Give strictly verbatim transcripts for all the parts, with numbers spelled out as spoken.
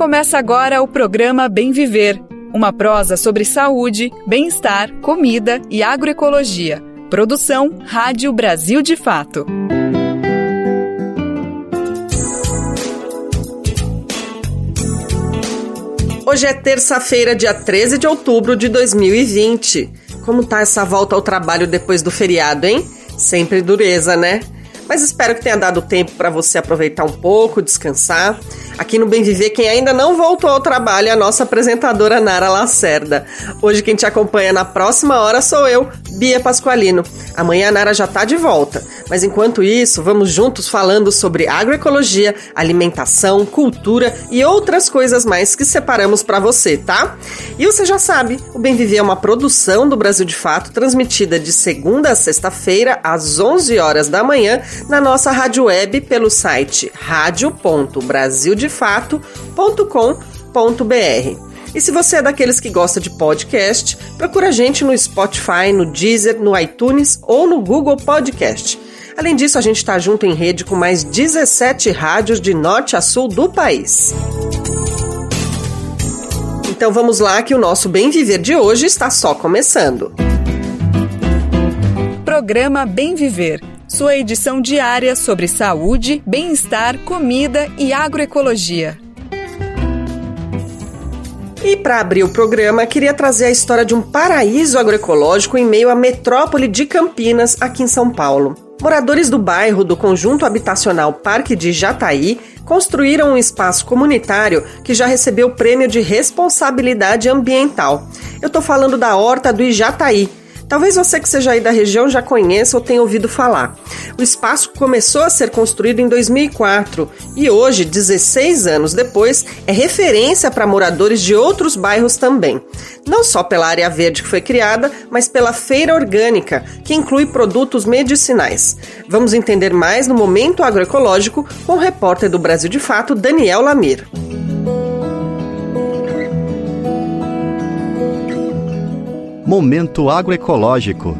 Começa agora o programa Bem Viver, uma prosa sobre saúde, bem-estar, comida e agroecologia. Produção Rádio Brasil de Fato. Hoje é terça-feira, dia treze de outubro de dois mil e vinte. Como tá essa volta ao trabalho depois do feriado, hein? Sempre dureza, né? Mas espero que tenha dado tempo para você aproveitar um pouco, descansar. Aqui no Bem Viver, quem ainda não voltou ao trabalho é a nossa apresentadora Nara Lacerda. Hoje quem te acompanha na próxima hora sou eu, Bia Pasqualino. Amanhã a Nara já tá de volta. Mas enquanto isso, vamos juntos falando sobre agroecologia, alimentação, cultura e outras coisas mais que separamos para você, tá? E você já sabe, o Bem Viver é uma produção do Brasil de Fato, transmitida de segunda a sexta-feira, às onze horas da manhã, na nossa rádio web pelo site rádio ponto brasil de fato ponto com ponto b r. E se você é daqueles que gosta de podcast, procura a gente no Spotify, no Deezer, no iTunes ou no Google Podcast. Além disso, a gente está junto em rede com mais dezessete rádios de norte a sul do país. Então vamos lá que o nosso Bem Viver de hoje está só começando. Programa Bem Viver, sua edição diária sobre saúde, bem-estar, comida e agroecologia. E para abrir o programa, queria trazer a história de um paraíso agroecológico em meio à metrópole de Campinas, aqui em São Paulo. Moradores do bairro do Conjunto Habitacional Parque de Jataí construíram um espaço comunitário que já recebeu o prêmio de responsabilidade ambiental. Eu estou falando da Horta do Ijataí. Talvez você que seja aí da região já conheça ou tenha ouvido falar. O espaço começou a ser construído em dois mil e quatro e hoje, dezesseis anos depois, é referência para moradores de outros bairros também. Não só pela área verde que foi criada, mas pela feira orgânica, que inclui produtos medicinais. Vamos entender mais no Momento Agroecológico com o repórter do Brasil de Fato, Daniel Lamir. Momento Agroecológico.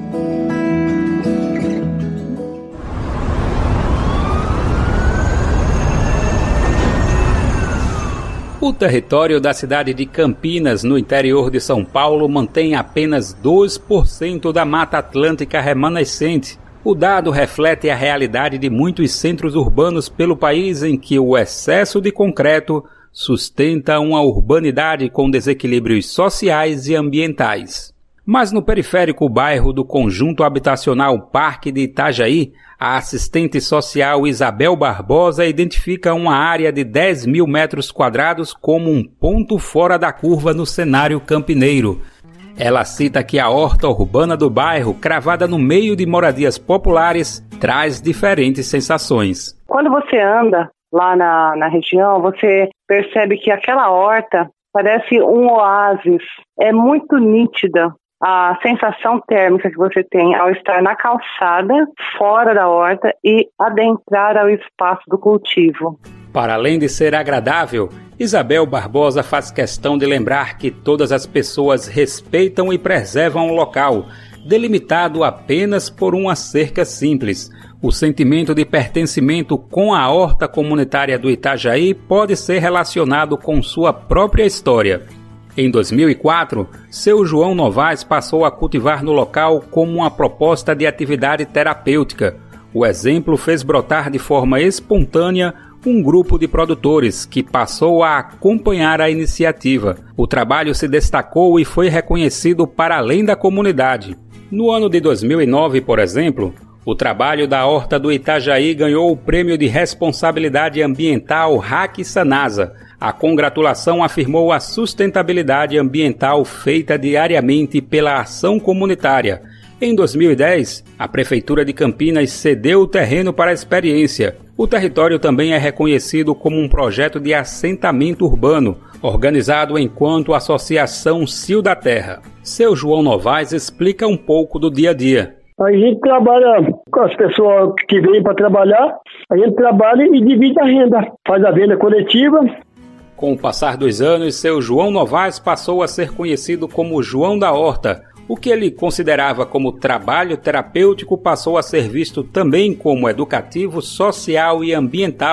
O território da cidade de Campinas, no interior de São Paulo, mantém apenas dois por cento da Mata Atlântica remanescente. O dado reflete a realidade de muitos centros urbanos pelo país em que o excesso de concreto sustenta uma urbanidade com desequilíbrios sociais e ambientais. Mas no periférico bairro do Conjunto Habitacional Parque de Itajaí, a assistente social Isabel Barbosa identifica uma área de dez mil metros quadrados como um ponto fora da curva no cenário campineiro. Ela cita que a horta urbana do bairro, cravada no meio de moradias populares, traz diferentes sensações. Quando você anda lá na, na região, você percebe que aquela horta parece um oásis, é muito nítida a sensação térmica que você tem ao estar na calçada, fora da horta e adentrar ao espaço do cultivo. Para além de ser agradável, Isabel Barbosa faz questão de lembrar que todas as pessoas respeitam e preservam o local, delimitado apenas por uma cerca simples. O sentimento de pertencimento com a horta comunitária do Itajaí pode ser relacionado com sua própria história. Em dois mil e quatro, seu João Novaes passou a cultivar no local como uma proposta de atividade terapêutica. O exemplo fez brotar de forma espontânea um grupo de produtores que passou a acompanhar a iniciativa. O trabalho se destacou e foi reconhecido para além da comunidade. No ano de dois mil e nove, por exemplo, o trabalho da Horta do Itajaí ganhou o Prêmio de Responsabilidade Ambiental R A C Sanasa. A congratulação afirmou a sustentabilidade ambiental feita diariamente pela ação comunitária. Em dois mil e dez, a Prefeitura de Campinas cedeu o terreno para a experiência. O território também é reconhecido como um projeto de assentamento urbano, organizado enquanto Associação Cio da Terra. Seu João Novaes explica um pouco do dia a dia. A gente trabalha com as pessoas que vêm para trabalhar, a gente trabalha e divide a renda, faz a venda coletiva. Com o passar dos anos, seu João Novaes passou a ser conhecido como João da Horta. O que ele considerava como trabalho terapêutico passou a ser visto também como educativo, social e ambiental,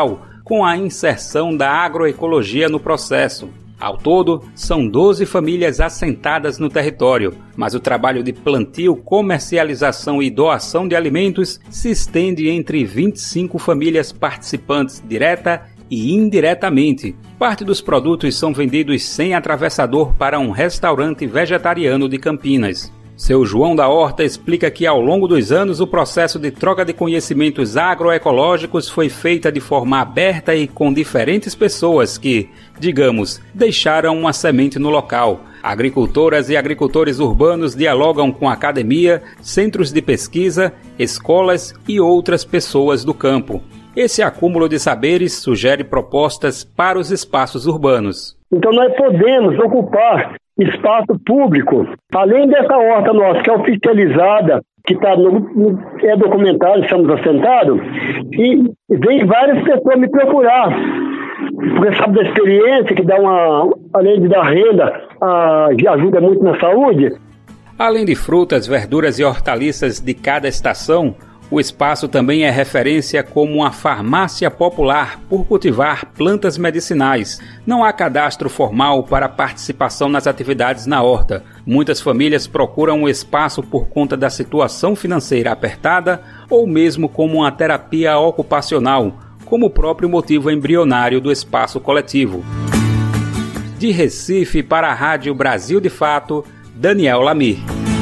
com a inserção da agroecologia no processo. Ao todo, são doze famílias assentadas no território, mas o trabalho de plantio, comercialização e doação de alimentos se estende entre vinte e cinco famílias participantes direta e indiretamente. Parte dos produtos são vendidos sem atravessador para um restaurante vegetariano de Campinas. Seu João da Horta explica que ao longo dos anos o processo de troca de conhecimentos agroecológicos foi feita de forma aberta e com diferentes pessoas que, digamos, deixaram uma semente no local. Agricultoras e agricultores urbanos dialogam com academia, centros de pesquisa, escolas e outras pessoas do campo. Esse acúmulo de saberes sugere propostas para os espaços urbanos. Então nós podemos ocupar espaço público, além dessa horta nossa, que é oficializada, que tá no, no, é documentário, estamos assentados, e vem várias pessoas me procurar, porque sabe da experiência, que dá uma, além de dar renda, a, ajuda muito na saúde. Além de frutas, verduras e hortaliças de cada estação, o espaço também é referência como uma farmácia popular por cultivar plantas medicinais. Não há cadastro formal para participação nas atividades na horta. Muitas famílias procuram o espaço por conta da situação financeira apertada ou mesmo como uma terapia ocupacional, como o próprio motivo embrionário do espaço coletivo. De Recife para a Rádio Brasil de Fato, Daniel Lamir.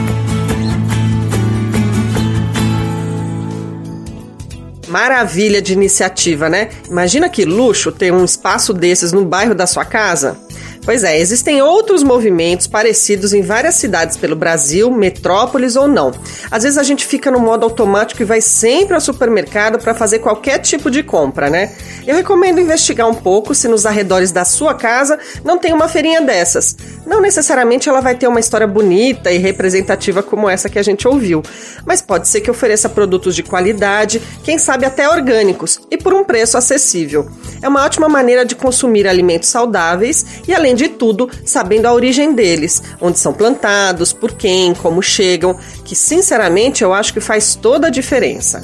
Maravilha de iniciativa, né? Imagina que luxo ter um espaço desses no bairro da sua casa. Pois é, existem outros movimentos parecidos em várias cidades pelo Brasil, metrópoles ou não. Às vezes a gente fica no modo automático e vai sempre ao supermercado para fazer qualquer tipo de compra, né? Eu recomendo investigar um pouco se nos arredores da sua casa não tem uma feirinha dessas. Não necessariamente ela vai ter uma história bonita e representativa como essa que a gente ouviu, mas pode ser que ofereça produtos de qualidade, quem sabe até orgânicos, e por um preço acessível. É uma ótima maneira de consumir alimentos saudáveis e, além de tudo, sabendo a origem deles, onde são plantados, por quem, como chegam, que sinceramente eu acho que faz toda a diferença.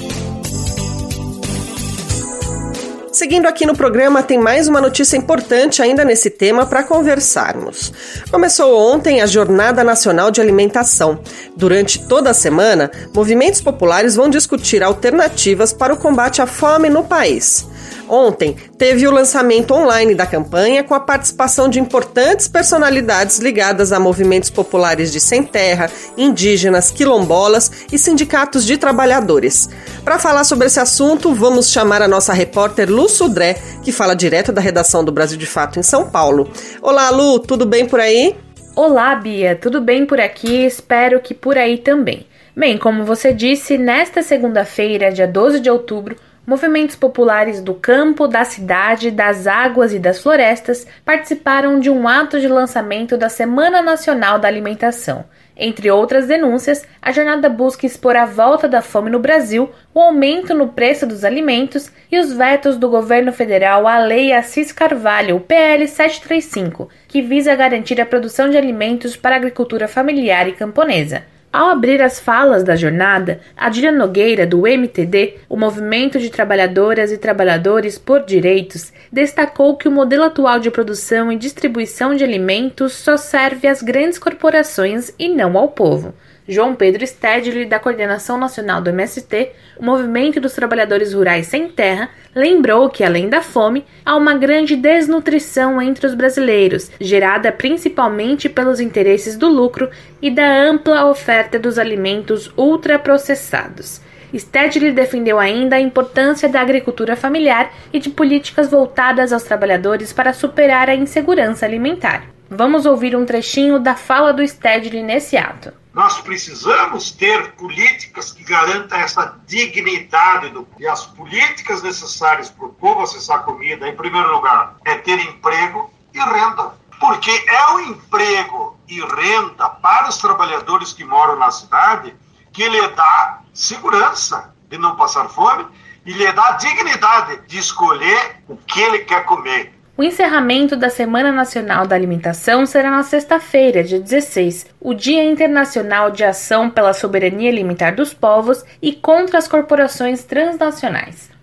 Seguindo aqui no programa, tem mais uma notícia importante ainda nesse tema para conversarmos. Começou ontem a Jornada Nacional de Alimentação. Durante toda a semana, movimentos populares vão discutir alternativas para o combate à fome no país. Ontem, teve o lançamento online da campanha com a participação de importantes personalidades ligadas a movimentos populares de sem terra, indígenas, quilombolas e sindicatos de trabalhadores. Para falar sobre esse assunto, vamos chamar a nossa repórter Lu Sudré, que fala direto da redação do Brasil de Fato em São Paulo. Olá, Lu, tudo bem por aí? Olá, Bia, tudo bem por aqui? Espero que por aí também. Bem, como você disse, nesta segunda-feira, dia doze de outubro, movimentos populares do campo, da cidade, das águas e das florestas participaram de um ato de lançamento da Semana Nacional da Alimentação. Entre outras denúncias, a jornada busca expor a volta da fome no Brasil, o aumento no preço dos alimentos e os vetos do governo federal à Lei Assis Carvalho, o P L setecentos e trinta e cinco, que visa garantir a produção de alimentos para a agricultura familiar e camponesa. Ao abrir as falas da jornada, Adília Nogueira, do M T D, o Movimento de Trabalhadoras e Trabalhadores por Direitos, destacou que o modelo atual de produção e distribuição de alimentos só serve às grandes corporações e não ao povo. João Pedro Stedley, da Coordenação Nacional do M S T, o Movimento dos Trabalhadores Rurais Sem Terra, lembrou que, além da fome, há uma grande desnutrição entre os brasileiros, gerada principalmente pelos interesses do lucro e da ampla oferta dos alimentos ultraprocessados. Stedley defendeu ainda a importância da agricultura familiar e de políticas voltadas aos trabalhadores para superar a insegurança alimentar. Vamos ouvir um trechinho da fala do Stedley nesse ato. Nós precisamos ter políticas que garantam essa dignidade do povo. E as políticas necessárias para o povo acessar comida, em primeiro lugar, é ter emprego e renda. Porque é o emprego e renda para os trabalhadores que moram na cidade que lhe dá segurança de não passar fome e lhe dá dignidade de escolher o que ele quer comer. O encerramento da Semana Nacional da Alimentação será na sexta-feira, dia dezesseis, o Dia Internacional de Ação pela Soberania Alimentar dos Povos e contra as Corporações Transnacionais.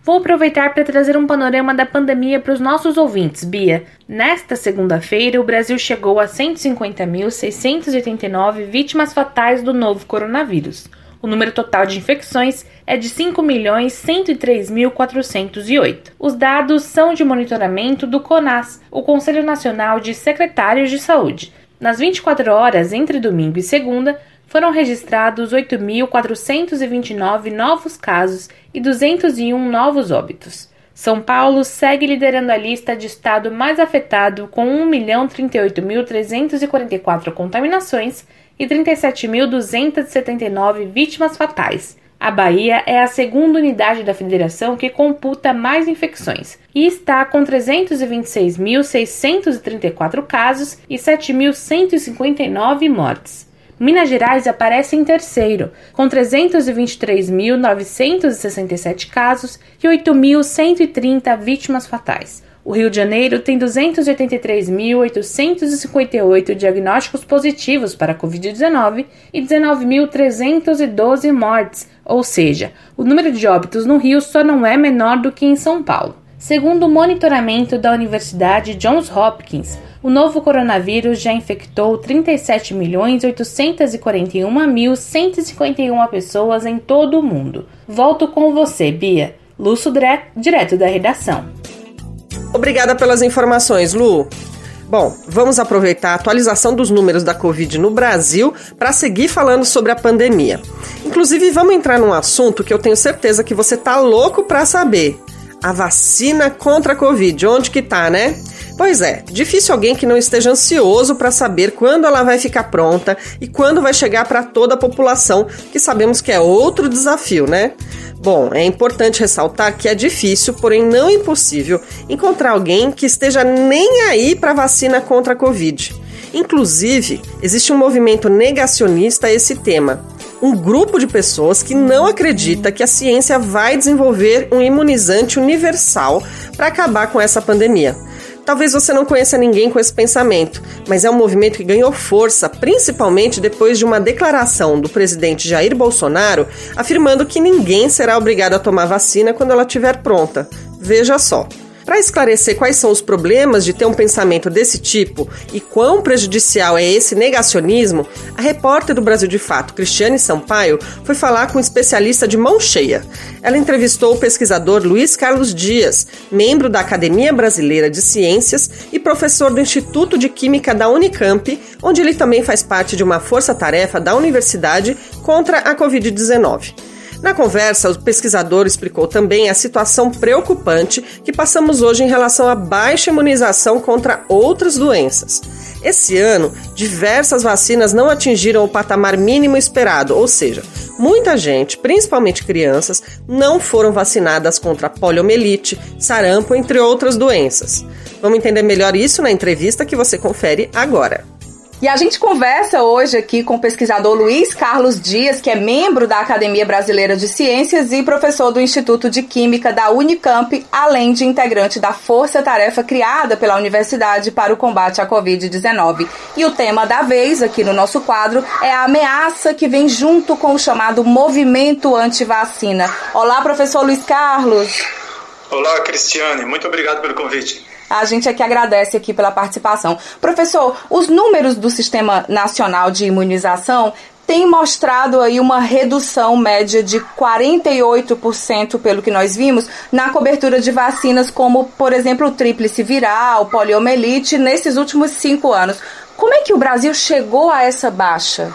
Vou aproveitar para trazer um panorama da pandemia para os nossos ouvintes, Bia. Nesta segunda-feira, o Brasil chegou a cento e cinquenta mil, seiscentos e oitenta e nove vítimas fatais do novo coronavírus. O número total de infecções é de cinco milhões, cento e três mil, quatrocentos e oito. Os dados são de monitoramento do CONAS, o Conselho Nacional de Secretários de Saúde. Nas vinte e quatro horas entre domingo e segunda, foram registrados oito mil quatrocentos e vinte e nove novos casos e duzentos e um novos óbitos. São Paulo segue liderando a lista de estado mais afetado, com um milhão trinta e oito mil trezentos e quarenta e quatro contaminações e trinta e sete mil duzentos e setenta e nove vítimas fatais. A Bahia é a segunda unidade da federação que computa mais infecções e está com trezentos e vinte e seis mil seiscentos e trinta e quatro casos e sete mil cento e cinquenta e nove mortes. Minas Gerais aparece em terceiro, com trezentos e vinte e três mil novecentos e sessenta e sete casos e oito mil cento e trinta vítimas fatais. O Rio de Janeiro tem duzentos e oitenta e três mil oitocentos e cinquenta e oito diagnósticos positivos para a covid dezenove e dezenove mil trezentos e doze mortes, ou seja, o número de óbitos no Rio só não é menor do que em São Paulo. Segundo o monitoramento da Universidade Johns Hopkins, o novo coronavírus já infectou trinta e sete milhões oitocentos e quarenta e um mil cento e cinquenta e uma pessoas em todo o mundo. Volto com você, Bia. Lu Sudré, direto da redação. Obrigada pelas informações, Lu. Bom, vamos aproveitar a atualização dos números da Covid no Brasil para seguir falando sobre a pandemia. Inclusive, vamos entrar num assunto que eu tenho certeza que você tá louco para saber. A vacina contra a Covid, onde que tá, né? Pois é, difícil alguém que não esteja ansioso para saber quando ela vai ficar pronta e quando vai chegar para toda a população, que sabemos que é outro desafio, né? Bom, é importante ressaltar que é difícil, porém não impossível, encontrar alguém que esteja nem aí para a vacina contra a Covid. Inclusive, existe um movimento negacionista a esse tema. Um grupo de pessoas que não acredita que a ciência vai desenvolver um imunizante universal para acabar com essa pandemia. Talvez você não conheça ninguém com esse pensamento, mas é um movimento que ganhou força, principalmente depois de uma declaração do presidente Jair Bolsonaro afirmando que ninguém será obrigado a tomar vacina quando ela estiver pronta. Veja só. Para esclarecer quais são os problemas de ter um pensamento desse tipo e quão prejudicial é esse negacionismo, a repórter do Brasil de Fato, Cristiane Sampaio, foi falar com um especialista de mão cheia. Ela entrevistou o pesquisador Luiz Carlos Dias, membro da Academia Brasileira de Ciências e professor do Instituto de Química da Unicamp, onde ele também faz parte de uma força-tarefa da universidade contra a covid dezenove. Na conversa, o pesquisador explicou também a situação preocupante que passamos hoje em relação à baixa imunização contra outras doenças. Esse ano, diversas vacinas não atingiram o patamar mínimo esperado, ou seja, muita gente, principalmente crianças, não foram vacinadas contra poliomielite, sarampo, entre outras doenças. Vamos entender melhor isso na entrevista que você confere agora. E a gente conversa hoje aqui com o pesquisador Luiz Carlos Dias, que é membro da Academia Brasileira de Ciências e professor do Instituto de Química da Unicamp, além de integrante da força-tarefa criada pela universidade para o combate à covid dezenove. E o tema da vez, aqui no nosso quadro, é a ameaça que vem junto com o chamado movimento anti-vacina. Olá, professor Luiz Carlos. Olá, Cristiane. Muito obrigado pelo convite. A gente aqui agradece aqui pela participação. Professor, os números do Sistema Nacional de Imunização têm mostrado aí uma redução média de quarenta e oito por cento, pelo que nós vimos, na cobertura de vacinas como, por exemplo, o tríplice viral, poliomielite, nesses últimos cinco anos. Como é que o Brasil chegou a essa baixa?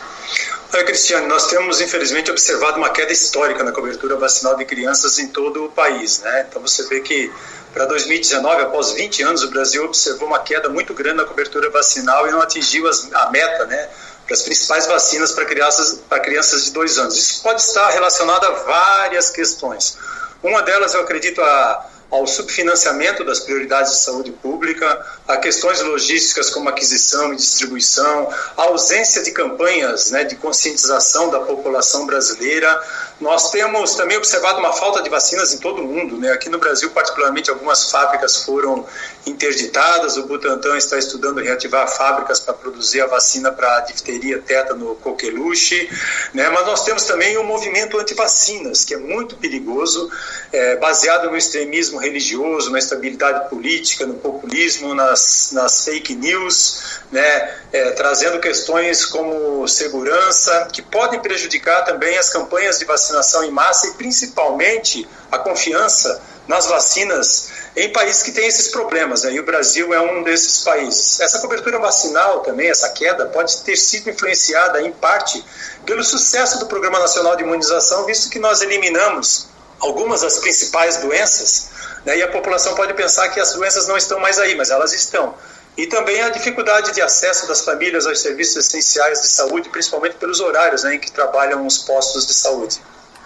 Olha, Cristiane, nós temos, infelizmente, observado uma queda histórica na cobertura vacinal de crianças em todo o país, né? Então você vê que para dois mil e dezenove, após vinte anos, o Brasil observou uma queda muito grande na cobertura vacinal e não atingiu as, a meta, né, para as principais vacinas para crianças, para crianças de dois anos. Isso pode estar relacionado a várias questões. Uma delas, eu acredito, a ao subfinanciamento das prioridades de saúde pública, a questões logísticas como aquisição e distribuição, a ausência de campanhas, né, de conscientização da população brasileira. Nós temos também observado uma falta de vacinas em todo o mundo, né? Aqui no Brasil, particularmente, algumas fábricas foram interditadas. O Butantan está estudando reativar fábricas para produzir a vacina para difteria, tétano, coqueluche, né? Mas nós temos também um movimento anti-vacinas, que é muito perigoso, é, baseado no extremismo religioso, na instabilidade política, no populismo, nas, nas fake news, né? É, trazendo questões como segurança, que podem prejudicar também as campanhas de vacinação em massa e principalmente a confiança nas vacinas em países que têm esses problemas, né? E o Brasil é um desses países. Essa cobertura vacinal também, essa queda, pode ter sido influenciada em parte pelo sucesso do Programa Nacional de Imunização, visto que nós eliminamos algumas das principais doenças, né? E a população pode pensar que as doenças não estão mais aí, mas elas estão. E também a dificuldade de acesso das famílias aos serviços essenciais de saúde, principalmente pelos horários, né, em que trabalham os postos de saúde.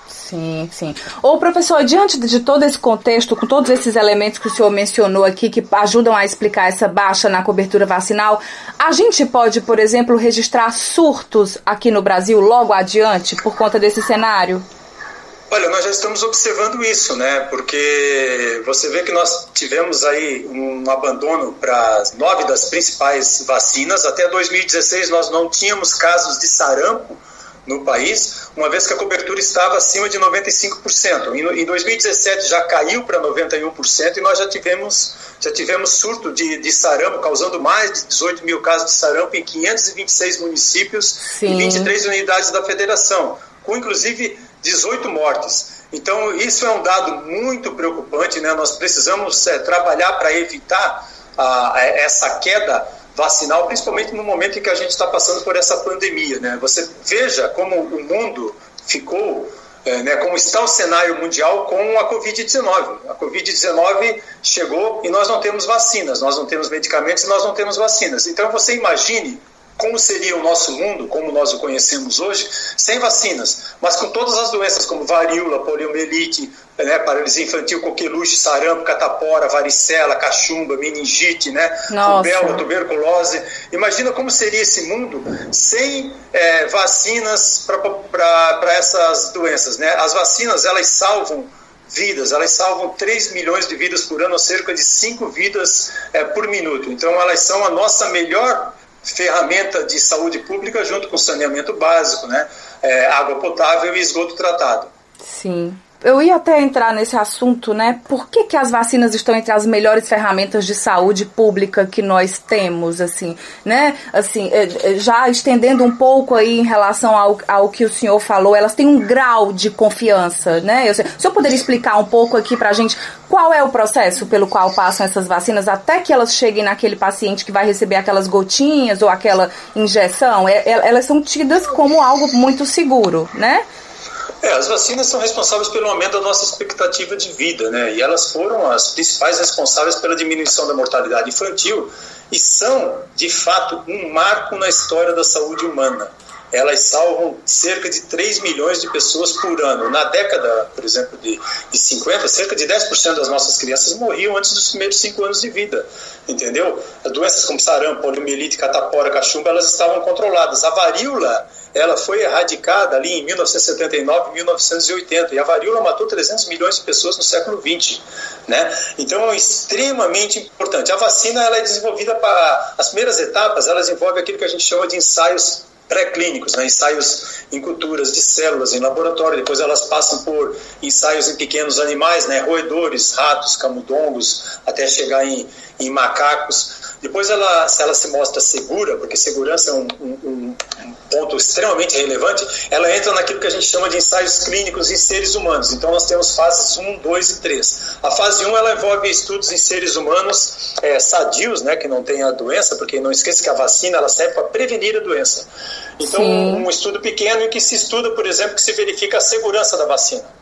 Sim, sim. Ô, professor, diante de todo esse contexto, com todos esses elementos que o senhor mencionou aqui, que ajudam a explicar essa baixa na cobertura vacinal, a gente pode, por exemplo, registrar surtos aqui no Brasil logo adiante, por conta desse cenário? Olha, nós já estamos observando isso, né? Porque você vê que nós tivemos aí um abandono para nove das principais vacinas. Até dois mil e dezesseis nós não tínhamos casos de sarampo no país, uma vez que a cobertura estava acima de noventa e cinco por cento. Em dois mil e dezessete já caiu para noventa e um por cento e nós já tivemos, já tivemos surto de, de sarampo, causando mais de dezoito mil casos de sarampo em quinhentos e vinte e seis municípios. Sim. E vinte e três unidades da federação, com inclusive dezoito mortes. Então isso é um dado muito preocupante, né? Nós precisamos é, trabalhar para evitar a, a, essa queda vacinal, principalmente no momento em que a gente está passando por essa pandemia, né? Você veja como o mundo ficou, é, né, como está o cenário mundial com a covid dezenove. A covid dezenove chegou e nós não temos vacinas, nós não temos medicamentos e nós não temos vacinas. Então você imagine como seria o nosso mundo, como nós o conhecemos hoje, sem vacinas, mas com todas as doenças como varíola, poliomielite, né, paralisia infantil, coqueluche, sarampo, catapora, varicela, cachumba, meningite, né, rubéola, tuberculose. Imagina como seria esse mundo sem é, vacinas para essas doenças, né? As vacinas, elas salvam vidas, elas salvam três milhões de vidas por ano, ou cerca de cinco vidas é, por minuto. Então elas são a nossa melhor ferramenta de saúde pública, junto com saneamento básico, né? É, água potável e esgoto tratado. Sim. Eu ia até entrar nesse assunto, né? Por que que as vacinas estão entre as melhores ferramentas de saúde pública que nós temos, assim, né? Assim, já estendendo um pouco aí em relação ao, ao que o senhor falou, elas têm um grau de confiança, né? Eu, o senhor poderia explicar um pouco aqui pra gente qual é o processo pelo qual passam essas vacinas até que elas cheguem naquele paciente que vai receber aquelas gotinhas ou aquela injeção? É, elas são tidas como algo muito seguro, né? É, as vacinas são responsáveis pelo aumento da nossa expectativa de vida, né? E elas foram as principais responsáveis pela diminuição da mortalidade infantil e são, de fato, um marco na história da saúde humana. Elas salvam cerca de três milhões de pessoas por ano. Na década, por exemplo, de, de cinquenta, cerca de dez por cento das nossas crianças morriam antes dos primeiros cinco anos de vida, entendeu? As doenças como sarampo, poliomielite, catapora, cachumba, elas estavam controladas. A varíola, ela foi erradicada ali em mil novecentos e setenta e nove, mil novecentos e oitenta, e a varíola matou trezentos milhões de pessoas no século vinte, né? Então é extremamente importante. A vacina, ela é desenvolvida para as primeiras etapas, elas envolvem aquilo que a gente chama de ensaios pré-clínicos, né? Ensaios em culturas de células em laboratório, depois elas passam por ensaios em pequenos animais, né? Roedores, ratos, camundongos, até chegar em, em macacos. Depois ela, ela se mostra segura, porque segurança é um, um, um ponto extremamente relevante, ela entra naquilo que a gente chama de ensaios clínicos em seres humanos. Então nós temos fases um, dois e três. A fase um, ela envolve estudos em seres humanos é, sadios, né, que não tem a doença, porque não esqueça que a vacina ela serve para prevenir a doença. Então Sim. um estudo pequeno em que se estuda, por exemplo, que se verifica a segurança da vacina.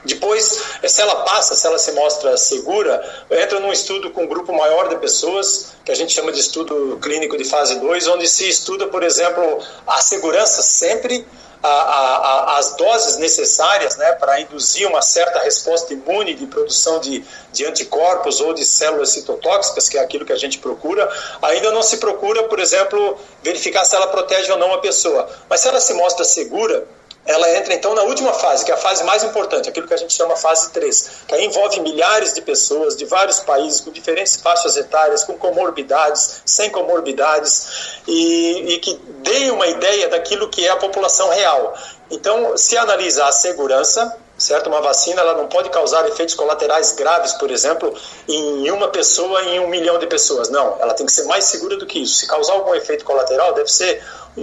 Depois, se ela passa, se ela se mostra segura, entra num estudo com um grupo maior de pessoas, que a gente chama de estudo clínico de fase dois, onde se estuda, por exemplo, a segurança sempre, a, a, a, as doses necessárias, né, para induzir uma certa resposta imune de produção de, de anticorpos ou de células citotóxicas, que é aquilo que a gente procura. Ainda não se procura, por exemplo, verificar se ela protege ou não a pessoa. Mas se ela se mostra segura, ela entra então na última fase, que é a fase mais importante, aquilo que a gente chama fase três, que aí envolve milhares de pessoas de vários países, com diferentes faixas etárias, com comorbidades, sem comorbidades, e, e que dê uma ideia daquilo que é a população real. Então, se analisa a segurança, certo? Uma vacina ela não pode causar efeitos colaterais graves, por exemplo, em uma pessoa em um milhão de pessoas. Não, ela tem que ser mais segura do que isso. Se causar algum efeito colateral, deve ser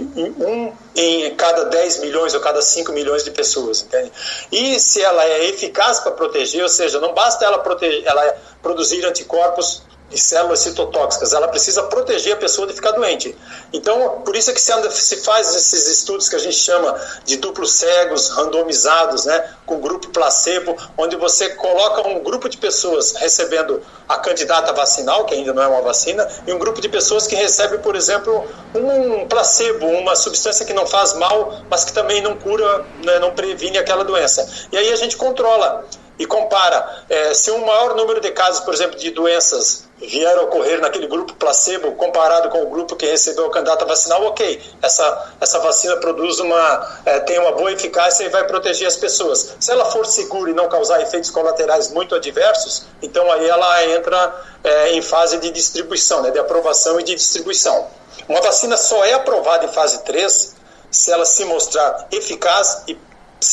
um em cada dez milhões ou cada cinco milhões de pessoas, entende? E se ela é eficaz para proteger, ou seja, não basta ela, proteger, ela produzir anticorpos de células citotóxicas, ela precisa proteger a pessoa de ficar doente. Então, por isso é que se, anda, se faz esses estudos que a gente chama de duplos cegos, randomizados, né, com grupo placebo, onde você coloca um grupo de pessoas recebendo a candidata vacinal, que ainda não é uma vacina, e um grupo de pessoas que recebe, por exemplo, um placebo, uma substância que não faz mal, mas que também não cura, né, não previne aquela doença. E aí a gente controla e compara. É, se um maior número de casos, por exemplo, de doenças vier a ocorrer naquele grupo placebo comparado com o grupo que recebeu a candidata vacinal, ok, essa, essa vacina produz uma, é, tem uma boa eficácia e vai proteger as pessoas. Se ela for segura e não causar efeitos colaterais muito adversos, então aí ela entra é, em fase de distribuição, né, de aprovação e de distribuição. Uma vacina só é aprovada em fase três se ela se mostrar eficaz e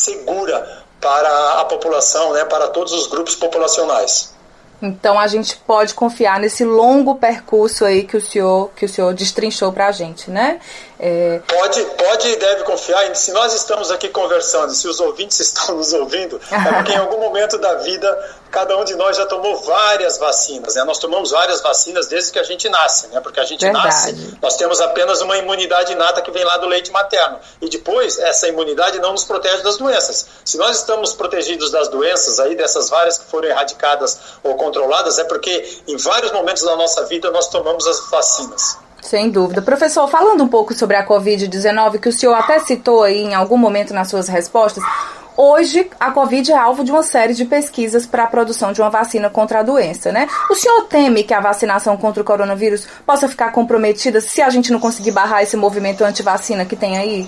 segura para a população, né, para todos os grupos populacionais. Então a gente pode confiar nesse longo percurso aí que o senhor, que o senhor destrinchou para a gente, né? É... Pode, pode e deve confiar. E se nós estamos aqui conversando, se os ouvintes estão nos ouvindo, é porque em algum momento da vida cada um de nós já tomou várias vacinas, né? Nós tomamos várias vacinas desde que a gente nasce, né? Porque a gente Verdade. nasce, nós temos apenas uma imunidade inata que vem lá do leite materno. E depois, essa imunidade não nos protege das doenças. Se nós estamos protegidos das doenças, aí dessas várias que foram erradicadas ou controladas, é porque em vários momentos da nossa vida nós tomamos as vacinas. Sem dúvida. Professor, falando um pouco sobre a covid dezenove, que o senhor até citou aí em algum momento nas suas respostas, hoje a Covid é alvo de uma série de pesquisas para a produção de uma vacina contra a doença, né? O senhor teme que a vacinação contra o coronavírus possa ficar comprometida se a gente não conseguir barrar esse movimento anti-vacina que tem aí?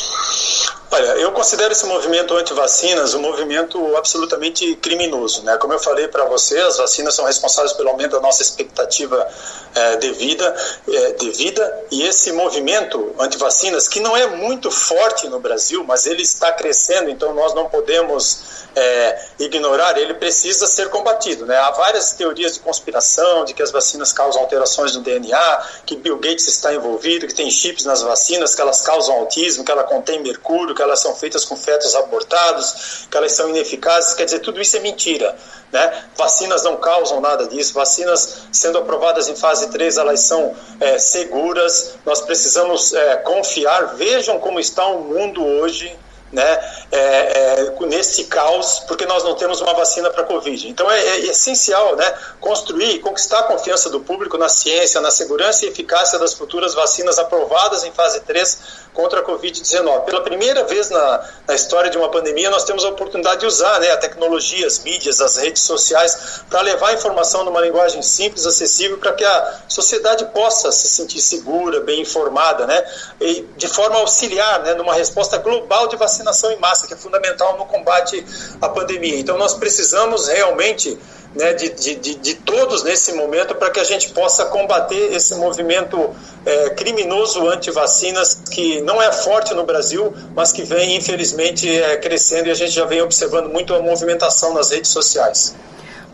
Olha, eu considero esse movimento anti-vacinas um movimento absolutamente criminoso, né? Como eu falei para você, as vacinas são responsáveis pelo aumento da nossa expectativa é, de vida, é, de vida, e esse movimento anti-vacinas, que não é muito forte no Brasil, mas ele está crescendo, então nós não podemos é, ignorar, ele precisa ser combatido, né? Há várias teorias de conspiração, de que as vacinas causam alterações no D N A, que Bill Gates está envolvido, que tem chips nas vacinas, que elas causam autismo, que ela contém mercúrio, que elas são feitas com fetos abortados, que elas são ineficazes. Quer dizer, tudo isso é mentira, né? Vacinas não causam nada disso. Vacinas sendo aprovadas em fase três, elas são é, seguras. Nós precisamos é, confiar. Vejam como está o mundo hoje, né, é, é, nesse caos, porque nós não temos uma vacina para a Covid. Então é, é essencial, né, construir e conquistar a confiança do público na ciência, na segurança e eficácia das futuras vacinas aprovadas em fase três contra a covid dezenove. Pela primeira vez na, na história de uma pandemia, nós temos a oportunidade de usar, né, a tecnologia, as mídias, as redes sociais, para levar a informação numa linguagem simples, acessível, para que a sociedade possa se sentir segura, bem informada, né, e de forma a auxiliar, né, numa resposta global de vacinação em massa, que é fundamental no combate à pandemia. Então nós precisamos realmente, né, de, de, de todos nesse momento, para que a gente possa combater esse movimento é, criminoso anti-vacinas, que não é forte no Brasil, mas que vem, infelizmente, é, crescendo, e a gente já vem observando muito a movimentação nas redes sociais.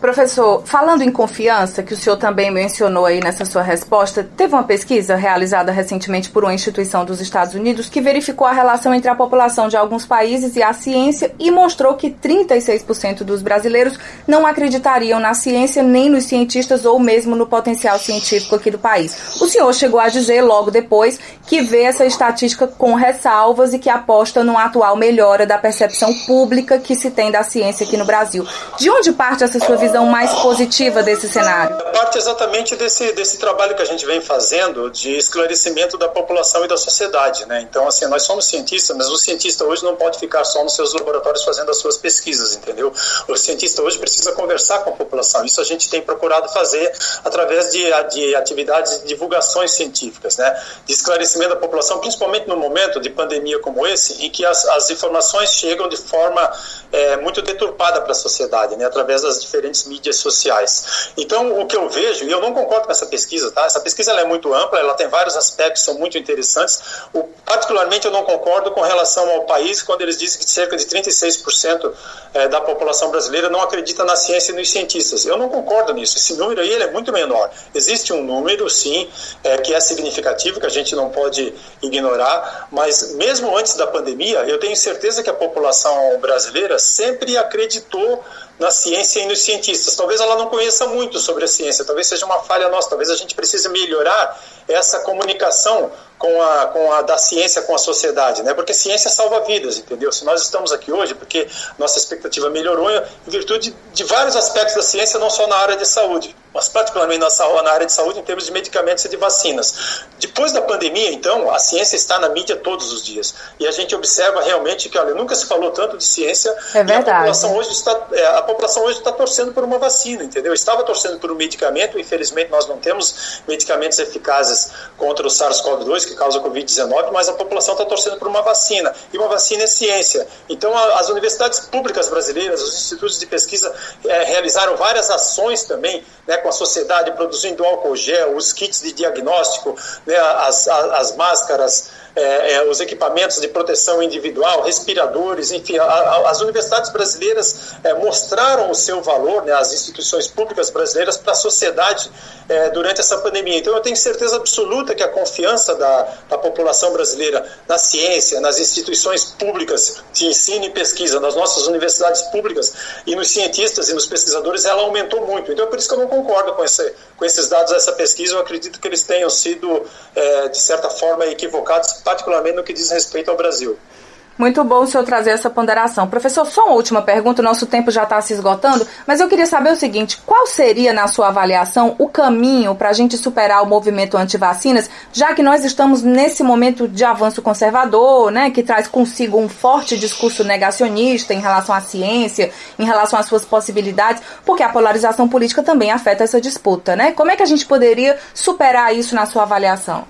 Professor, falando em confiança, que o senhor também mencionou aí nessa sua resposta, teve uma pesquisa realizada recentemente por uma instituição dos Estados Unidos que verificou a relação entre a população de alguns países e a ciência e mostrou que trinta e seis por cento dos brasileiros não acreditariam na ciência, nem nos cientistas ou mesmo no potencial científico aqui do país. O senhor chegou a dizer logo depois que vê essa estatística com ressalvas e que aposta numa atual melhora da percepção pública que se tem da ciência aqui no Brasil. De onde parte essa sua visão mais positiva desse cenário? Parte exatamente desse, desse trabalho que a gente vem fazendo de esclarecimento da população e da sociedade, né? Então, assim, nós somos cientistas, mas o cientista hoje não pode ficar só nos seus laboratórios fazendo as suas pesquisas, entendeu? O cientista hoje precisa conversar com a população. Isso a gente tem procurado fazer através de, de atividades de divulgações científicas, né? De esclarecimento da população, principalmente no momento de pandemia como esse, em que as, as informações chegam de forma é, muito deturpada para a sociedade, né? Através das diferentes mídias sociais. Então, o que eu vejo, e eu não concordo com essa pesquisa, tá? Essa pesquisa ela é muito ampla, ela tem vários aspectos que são muito interessantes. O, particularmente, eu não concordo com relação ao país, quando eles dizem que cerca de trinta e seis por cento é, da população brasileira não acredita na ciência e nos cientistas. Eu não concordo nisso. Esse número aí ele é muito menor. Existe um número, sim, é, que é significativo, que a gente não pode ignorar, mas mesmo antes da pandemia, eu tenho certeza que a população brasileira sempre acreditou na ciência e nos cientistas. Talvez ela não conheça muito sobre a ciência, talvez seja uma falha nossa, talvez a gente precise melhorar essa comunicação com a, com a da ciência com a sociedade, né? Porque ciência salva vidas, entendeu? Se nós estamos aqui hoje, porque nossa expectativa melhorou em virtude de, de vários aspectos da ciência, não só na área de saúde, mas particularmente na, na área de saúde em termos de medicamentos e de vacinas. Depois da pandemia, então, a ciência está na mídia todos os dias. E a gente observa realmente que, olha, nunca se falou tanto de ciência. É verdade. E a população hoje está, é, a população hoje está torcendo por uma vacina, entendeu? Estava torcendo por um medicamento, infelizmente nós não temos medicamentos eficazes contra o SARS-CoV dois, que causa a covid dezenove, mas a população está torcendo por uma vacina. E uma vacina é ciência. Então, a, as universidades públicas brasileiras, os institutos de pesquisa é, realizaram várias ações também, né, com a sociedade, produzindo álcool gel, os kits de diagnóstico, né, as, as, as máscaras, é, é, os equipamentos de proteção individual, respiradores, enfim, a, a, as universidades brasileiras é, mostraram o seu valor, né, as instituições públicas brasileiras para a sociedade é, durante essa pandemia. Então eu tenho certeza absoluta que a confiança da, da população brasileira na ciência, nas instituições públicas de ensino e pesquisa, nas nossas universidades públicas e nos cientistas e nos pesquisadores, ela aumentou muito. Então é por isso que eu não concordo com, esse, com esses dados dessa pesquisa. Eu acredito que eles tenham sido, é, de certa forma, equivocados, particularmente no que diz respeito ao Brasil. Muito bom o senhor trazer essa ponderação. Professor, só uma última pergunta, o nosso tempo já está se esgotando, mas eu queria saber o seguinte, qual seria, na sua avaliação, o caminho para a gente superar o movimento anti-vacinas, já que nós estamos nesse momento de avanço conservador, né, que traz consigo um forte discurso negacionista em relação à ciência, em relação às suas possibilidades, porque a polarização política também afeta essa disputa, né? Como é que a gente poderia superar isso na sua avaliação?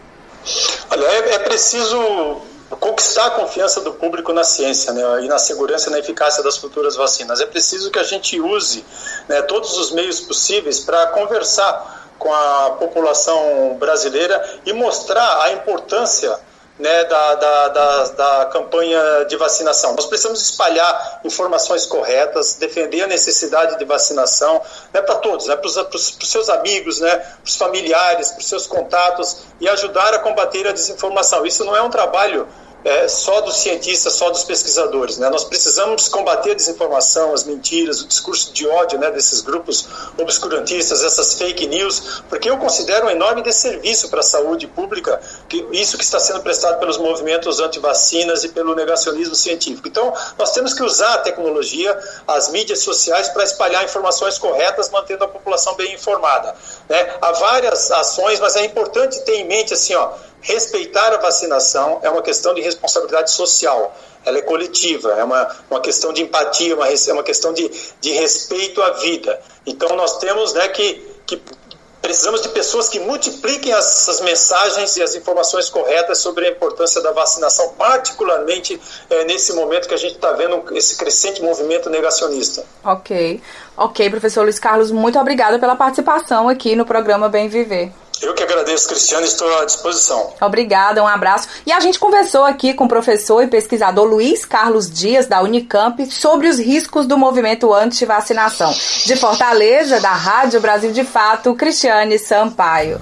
Olha, é, é preciso conquistar a confiança do público na ciência, né, e na segurança e na eficácia das futuras vacinas. É preciso que a gente use, né, todos os meios possíveis para conversar com a população brasileira e mostrar a importância, né, da, da, da, da campanha de vacinação. Nós precisamos espalhar informações corretas, defender a necessidade de vacinação, né, para todos, né, para os seus amigos, né, para os familiares, para os seus contatos, e ajudar a combater a desinformação. Isso não é um trabalho É, só dos cientistas, só dos pesquisadores, né? Nós precisamos combater a desinformação, as mentiras, o discurso de ódio, né, desses grupos obscurantistas, essas fake news, porque eu considero um enorme desserviço para a saúde pública, que isso que está sendo prestado pelos movimentos anti-vacinas e pelo negacionismo científico. Então, nós temos que usar a tecnologia, as mídias sociais, para espalhar informações corretas, mantendo a população bem informada, né? Há várias ações, mas é importante ter em mente assim, ó, respeitar a vacinação é uma questão de responsabilidade social, ela é coletiva, é uma, uma questão de empatia, uma, é uma questão de, de respeito à vida. Então nós temos, né, que, que precisamos de pessoas que multipliquem as, as mensagens e as informações corretas sobre a importância da vacinação, particularmente é, nesse momento que a gente está vendo esse crescente movimento negacionista. Ok, ok, professor Luiz Carlos, muito obrigada pela participação aqui no programa Bem Viver. Eu que agradeço, Cristiano, estou à disposição. Obrigada, um abraço. E a gente conversou aqui com o professor e pesquisador Luiz Carlos Dias, da Unicamp, sobre os riscos do movimento anti-vacinação. De Fortaleza, da Rádio Brasil de Fato, Cristiane Sampaio.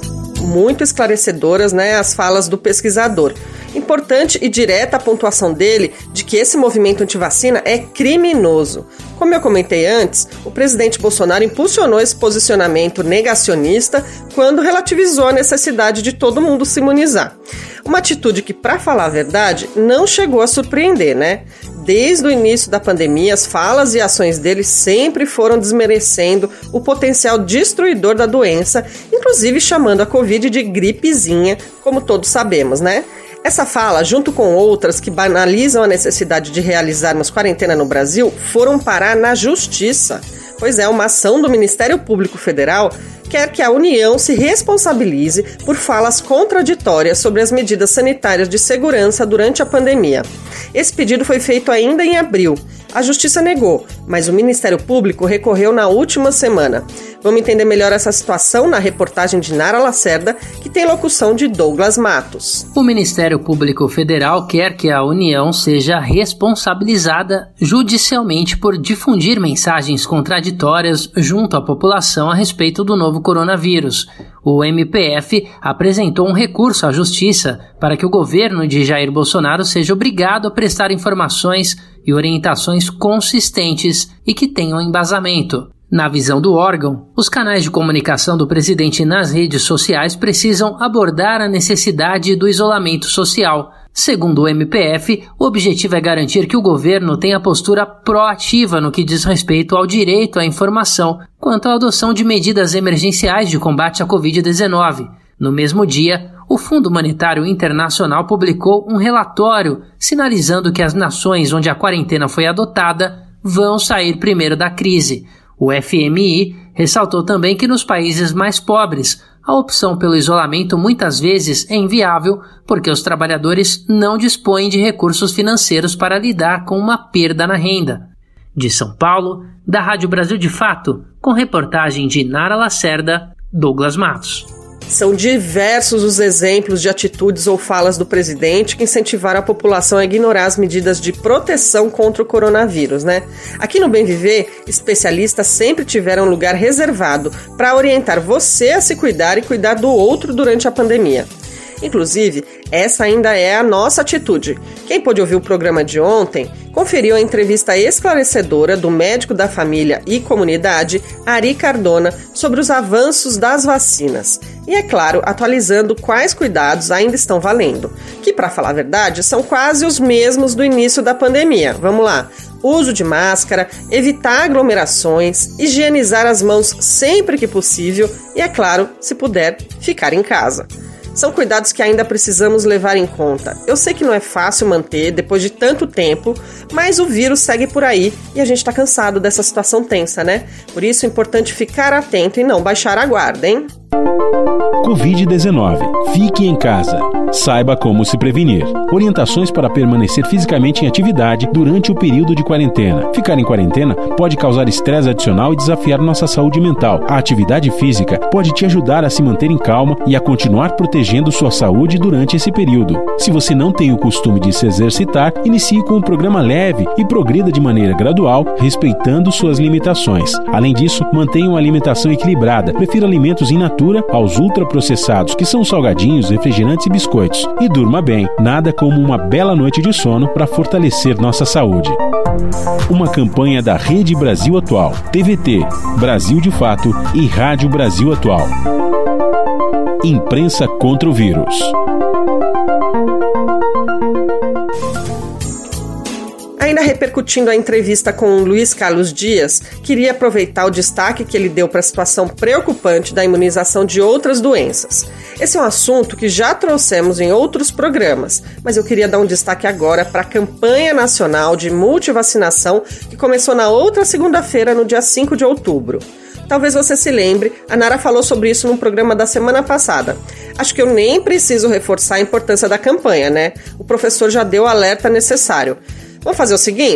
Muito esclarecedoras, né, as falas do pesquisador. Importante e direta a pontuação dele de que esse movimento antivacina é criminoso. Como eu comentei antes, o presidente Bolsonaro impulsionou esse posicionamento negacionista quando relativizou a necessidade de todo mundo se imunizar. Uma atitude que, para falar a verdade, não chegou a surpreender, né? Desde o início da pandemia, as falas e ações dele sempre foram desmerecendo o potencial destruidor da doença, inclusive chamando a Covid de gripezinha, como todos sabemos, né? Essa fala, junto com outras que banalizam a necessidade de realizarmos quarentena no Brasil, foram parar na Justiça. Pois é, uma ação do Ministério Público Federal quer que a União se responsabilize por falas contraditórias sobre as medidas sanitárias de segurança durante a pandemia. Esse pedido foi feito ainda em abril. A Justiça negou, mas o Ministério Público recorreu na última semana. Vamos entender melhor essa situação na reportagem de Nara Lacerda, que tem locução de Douglas Matos. O Ministério Público Federal quer que a União seja responsabilizada judicialmente por difundir mensagens contraditórias junto à população a respeito do novo coronavírus. O M P F apresentou um recurso à Justiça para que o governo de Jair Bolsonaro seja obrigado a prestar informações e orientações consistentes e que tenham embasamento. Na visão do órgão, os canais de comunicação do presidente nas redes sociais precisam abordar a necessidade do isolamento social. Segundo o M P F, o objetivo é garantir que o governo tenha postura proativa no que diz respeito ao direito à informação quanto à adoção de medidas emergenciais de combate à covid dezenove. No mesmo dia, o Fundo Monetário Internacional publicou um relatório sinalizando que as nações onde a quarentena foi adotada vão sair primeiro da crise. O F M I ressaltou também que nos países mais pobres, a opção pelo isolamento muitas vezes é inviável porque os trabalhadores não dispõem de recursos financeiros para lidar com uma perda na renda. De São Paulo, da Rádio Brasil de Fato, com reportagem de Nara Lacerda, Douglas Matos. São diversos os exemplos de atitudes ou falas do presidente que incentivaram a população a ignorar as medidas de proteção contra o coronavírus, né? Aqui no Bem Viver, especialistas sempre tiveram um lugar reservado para orientar você a se cuidar e cuidar do outro durante a pandemia. Inclusive, essa ainda é a nossa atitude. Quem pôde ouvir o programa de ontem, conferiu a entrevista esclarecedora do médico da família e comunidade, Ari Cardona, sobre os avanços das vacinas. E, é claro, atualizando quais cuidados ainda estão valendo, que, para falar a verdade, são quase os mesmos do início da pandemia. Vamos lá. Uso de máscara, evitar aglomerações, higienizar as mãos sempre que possível e, é claro, se puder, ficar em casa. São cuidados que ainda precisamos levar em conta. Eu sei que não é fácil manter depois de tanto tempo, mas o vírus segue por aí e a gente está cansado dessa situação tensa, né? Por isso é importante ficar atento e não baixar a guarda, hein? covid dezenove. Fique em casa. Saiba como se prevenir. Orientações para permanecer fisicamente em atividade durante o período de quarentena. Ficar em quarentena pode causar estresse adicional e desafiar nossa saúde mental. A atividade física pode te ajudar a se manter em calma e a continuar protegendo sua saúde durante esse período. Se você não tem o costume de se exercitar, inicie com um programa leve e progrida de maneira gradual, respeitando suas limitações. Além disso, mantenha uma alimentação equilibrada. Prefira alimentos in natura aos ultraprocessados, que são salgadinhos, refrigerantes e biscoitos. E durma bem. Nada como uma bela noite de sono para fortalecer nossa saúde. Uma campanha da Rede Brasil Atual, T V T, Brasil de Fato e Rádio Brasil Atual. Imprensa contra o vírus. Ainda repercutindo a entrevista com o Luiz Carlos Dias, queria aproveitar o destaque que ele deu para a situação preocupante da imunização de outras doenças. Esse é um assunto que já trouxemos em outros programas, mas eu queria dar um destaque agora para a campanha nacional de multivacinação que começou na outra segunda-feira, no dia cinco de outubro. Talvez você se lembre, a Nara falou sobre isso num programa da semana passada. Acho que eu nem preciso reforçar a importância da campanha, né? O professor já deu o alerta necessário. Vamos fazer o seguinte?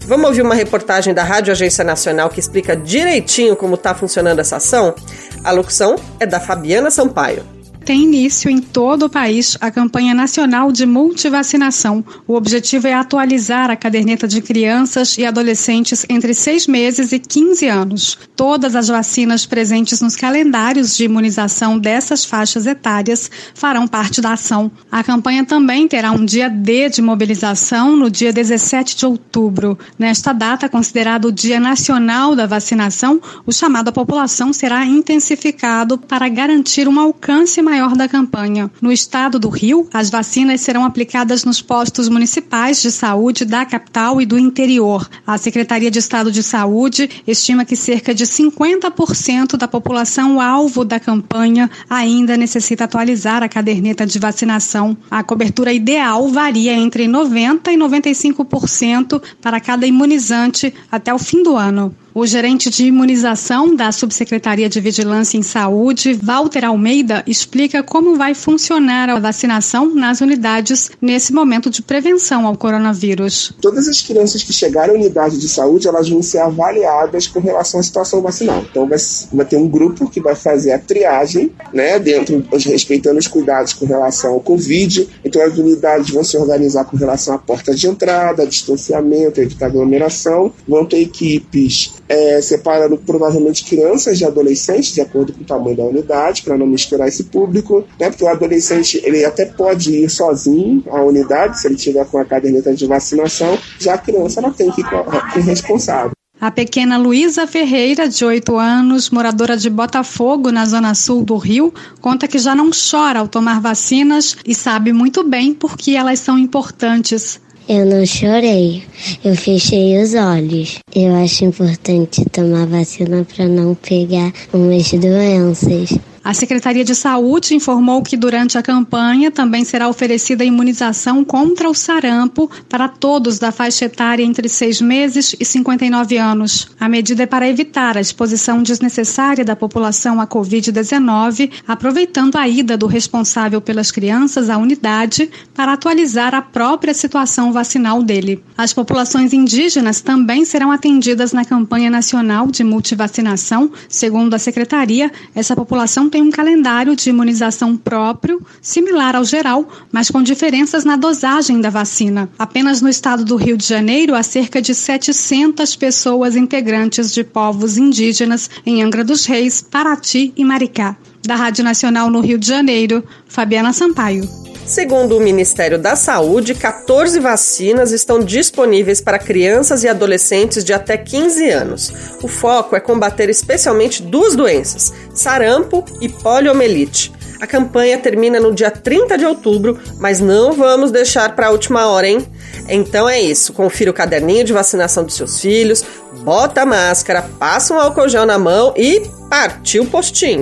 Vamos ouvir uma reportagem da Rádio Agência Nacional que explica direitinho como está funcionando essa ação? A locução é da Fabiana Sampaio. Tem início em todo o país a campanha nacional de multivacinação. O objetivo é atualizar a caderneta de crianças e adolescentes entre seis meses e quinze anos. Todas as vacinas presentes nos calendários de imunização dessas faixas etárias farão parte da ação. A campanha também terá um dia D de mobilização no dia dezessete de outubro. Nesta data, considerado o Dia Nacional da Vacinação, o chamado à população será intensificado para garantir um alcance maior da campanha. No estado do Rio, as vacinas serão aplicadas nos postos municipais de saúde da capital e do interior. A Secretaria de Estado de Saúde estima que cerca de cinquenta por cento da população alvo da campanha ainda necessita atualizar a caderneta de vacinação. A cobertura ideal varia entre noventa por cento e noventa e cinco por cento para cada imunizante até o fim do ano. O gerente de imunização da Subsecretaria de Vigilância em Saúde, Walter Almeida, explica como vai funcionar a vacinação nas unidades nesse momento de prevenção ao coronavírus. Todas as crianças que chegarem à unidade de saúde, elas vão ser avaliadas com relação à situação vacinal. Então vai, vai ter um grupo que vai fazer a triagem, né, dentro, respeitando os cuidados com relação ao Covid. Então as unidades vão se organizar com relação à porta de entrada, distanciamento, evitar aglomeração. Vão ter equipes É, separando provavelmente crianças e adolescentes de acordo com o tamanho da unidade, para não misturar esse público, né? Porque o adolescente ele até pode ir sozinho à unidade, se ele tiver com a caderneta de vacinação, já a criança ela tem que ir com o responsável. A pequena Luísa Ferreira, de oito anos, moradora de Botafogo, na zona sul do Rio, conta que já não chora ao tomar vacinas e sabe muito bem por que elas são importantes. Eu não chorei, eu fechei os olhos. Eu acho importante tomar vacina para não pegar umas doenças. A Secretaria de Saúde informou que durante a campanha também será oferecida a imunização contra o sarampo para todos da faixa etária entre seis meses e cinquenta e nove anos. A medida é para evitar a exposição desnecessária da população à covid dezenove, aproveitando a ida do responsável pelas crianças à unidade para atualizar a própria situação vacinal dele. As populações indígenas também serão atendidas na campanha nacional de multivacinação. Segundo a Secretaria, essa população tem um calendário de imunização próprio, similar ao geral, mas com diferenças na dosagem da vacina. Apenas no estado do Rio de Janeiro, há cerca de setecentas pessoas integrantes de povos indígenas em Angra dos Reis, Paraty e Maricá. Da Rádio Nacional no Rio de Janeiro, Fabiana Sampaio. Segundo o Ministério da Saúde, quatorze vacinas estão disponíveis para crianças e adolescentes de até quinze anos. O foco é combater especialmente duas doenças, sarampo e poliomielite. A campanha termina no dia trinta de outubro, mas não vamos deixar para a última hora, hein? Então é isso, confira o caderninho de vacinação dos seus filhos, bota a máscara, passa um álcool gel na mão e partiu o postinho.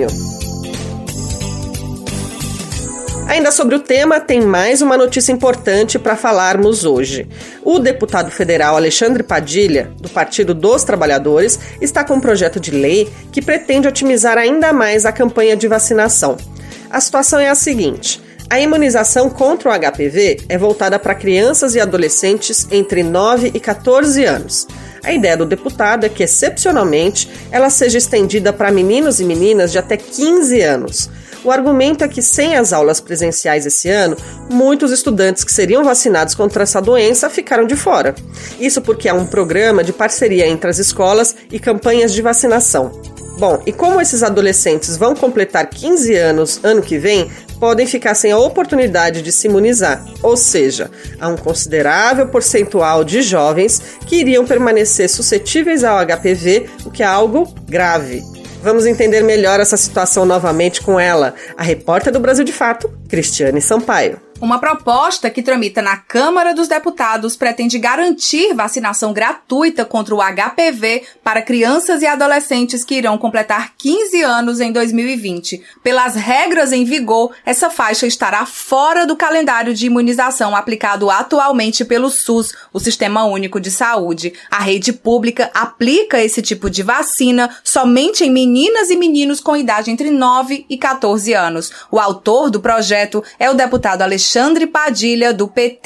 Ainda sobre o tema, tem mais uma notícia importante para falarmos hoje. O deputado federal Alexandre Padilha, do Partido dos Trabalhadores, está com um projeto de lei que pretende otimizar ainda mais a campanha de vacinação. A situação é a seguinte: a imunização contra o H P V é voltada para crianças e adolescentes entre nove e quatorze anos. A ideia do deputado é que, excepcionalmente, ela seja estendida para meninos e meninas de até quinze anos. O argumento é que, sem as aulas presenciais esse ano, muitos estudantes que seriam vacinados contra essa doença ficaram de fora. Isso porque há um programa de parceria entre as escolas e campanhas de vacinação. Bom, e como esses adolescentes vão completar quinze anos ano que vem, podem ficar sem a oportunidade de se imunizar. Ou seja, há um considerável percentual de jovens que iriam permanecer suscetíveis ao H P V, o que é algo grave. Vamos entender melhor essa situação novamente com ela, a repórter do Brasil de Fato, Cristiane Sampaio. Uma proposta que tramita na Câmara dos Deputados pretende garantir vacinação gratuita contra o H P V para crianças e adolescentes que irão completar quinze anos em dois mil e vinte. Pelas regras em vigor, essa faixa estará fora do calendário de imunização aplicado atualmente pelo SUS, o Sistema Único de Saúde. A rede pública aplica esse tipo de vacina somente em meninas e meninos com idade entre nove e quatorze anos. O autor do projeto é o deputado Alexandre Alexandre Padilha, do P T.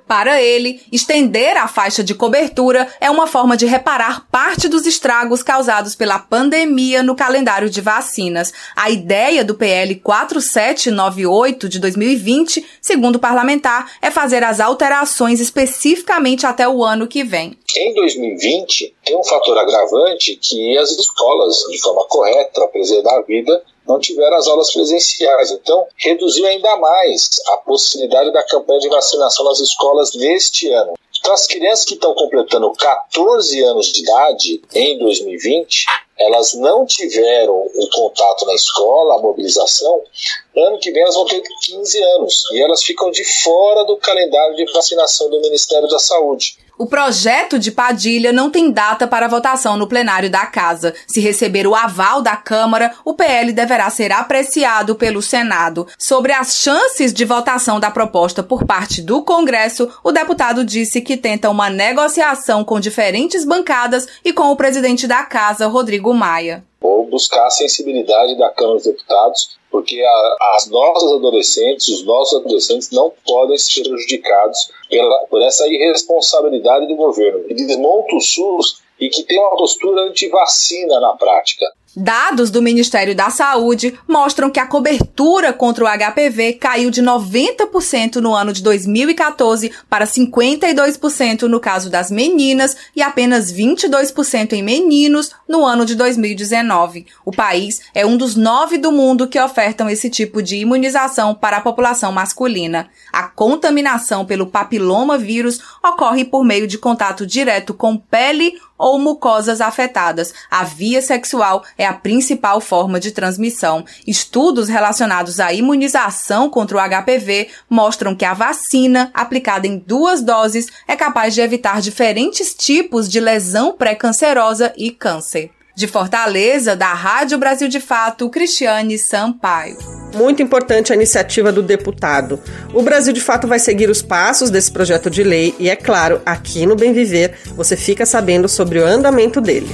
Para ele, estender a faixa de cobertura é uma forma de reparar parte dos estragos causados pela pandemia no calendário de vacinas. A ideia do P L quatro sete nove oito de dois mil e vinte, segundo o parlamentar, é fazer as alterações especificamente até o ano que vem. Em dois mil e vinte, tem um fator agravante que as escolas, de forma correta, para preservar a vida, não tiveram as aulas presenciais. Então, reduziu ainda mais a possibilidade da campanha de vacinação nas escolas neste ano. Então, as crianças que estão completando catorze anos de idade em dois mil e vinte, elas não tiveram o contato na escola, a mobilização. Ano que vem elas vão ter quinze anos e elas ficam de fora do calendário de vacinação do Ministério da Saúde. O projeto de Padilha não tem data para votação no plenário da Casa. Se receber o aval da Câmara, o P L deverá ser apreciado pelo Senado. Sobre as chances de votação da proposta por parte do Congresso, o deputado disse que tenta uma negociação com diferentes bancadas e com o presidente da Casa, Rodrigo Maia. Vou buscar a sensibilidade da Câmara dos Deputados, porque a, as nossas adolescentes, os nossos adolescentes não podem ser prejudicados pela, por essa irresponsabilidade do governo, que desmonta o SUS e que tem uma postura anti-vacina na prática. Dados do Ministério da Saúde mostram que a cobertura contra o H P V caiu de noventa por cento no ano de dois mil e quatorze para cinquenta e dois por cento no caso das meninas e apenas vinte e dois por cento em meninos no ano de dois mil e dezenove. O país é um dos nove do mundo que ofertam esse tipo de imunização para a população masculina. A contaminação pelo papiloma vírus ocorre por meio de contato direto com pele ou mucosas afetadas. A via sexual é a principal forma de transmissão. Estudos relacionados à imunização contra o H P V mostram que a vacina, aplicada em duas doses, é capaz de evitar diferentes tipos de lesão pré-cancerosa e câncer. De Fortaleza, da Rádio Brasil de Fato, Cristiane Sampaio. Muito importante a iniciativa do deputado. O Brasil de Fato vai seguir os passos desse projeto de lei e, é claro, aqui no Bem Viver você fica sabendo sobre o andamento dele.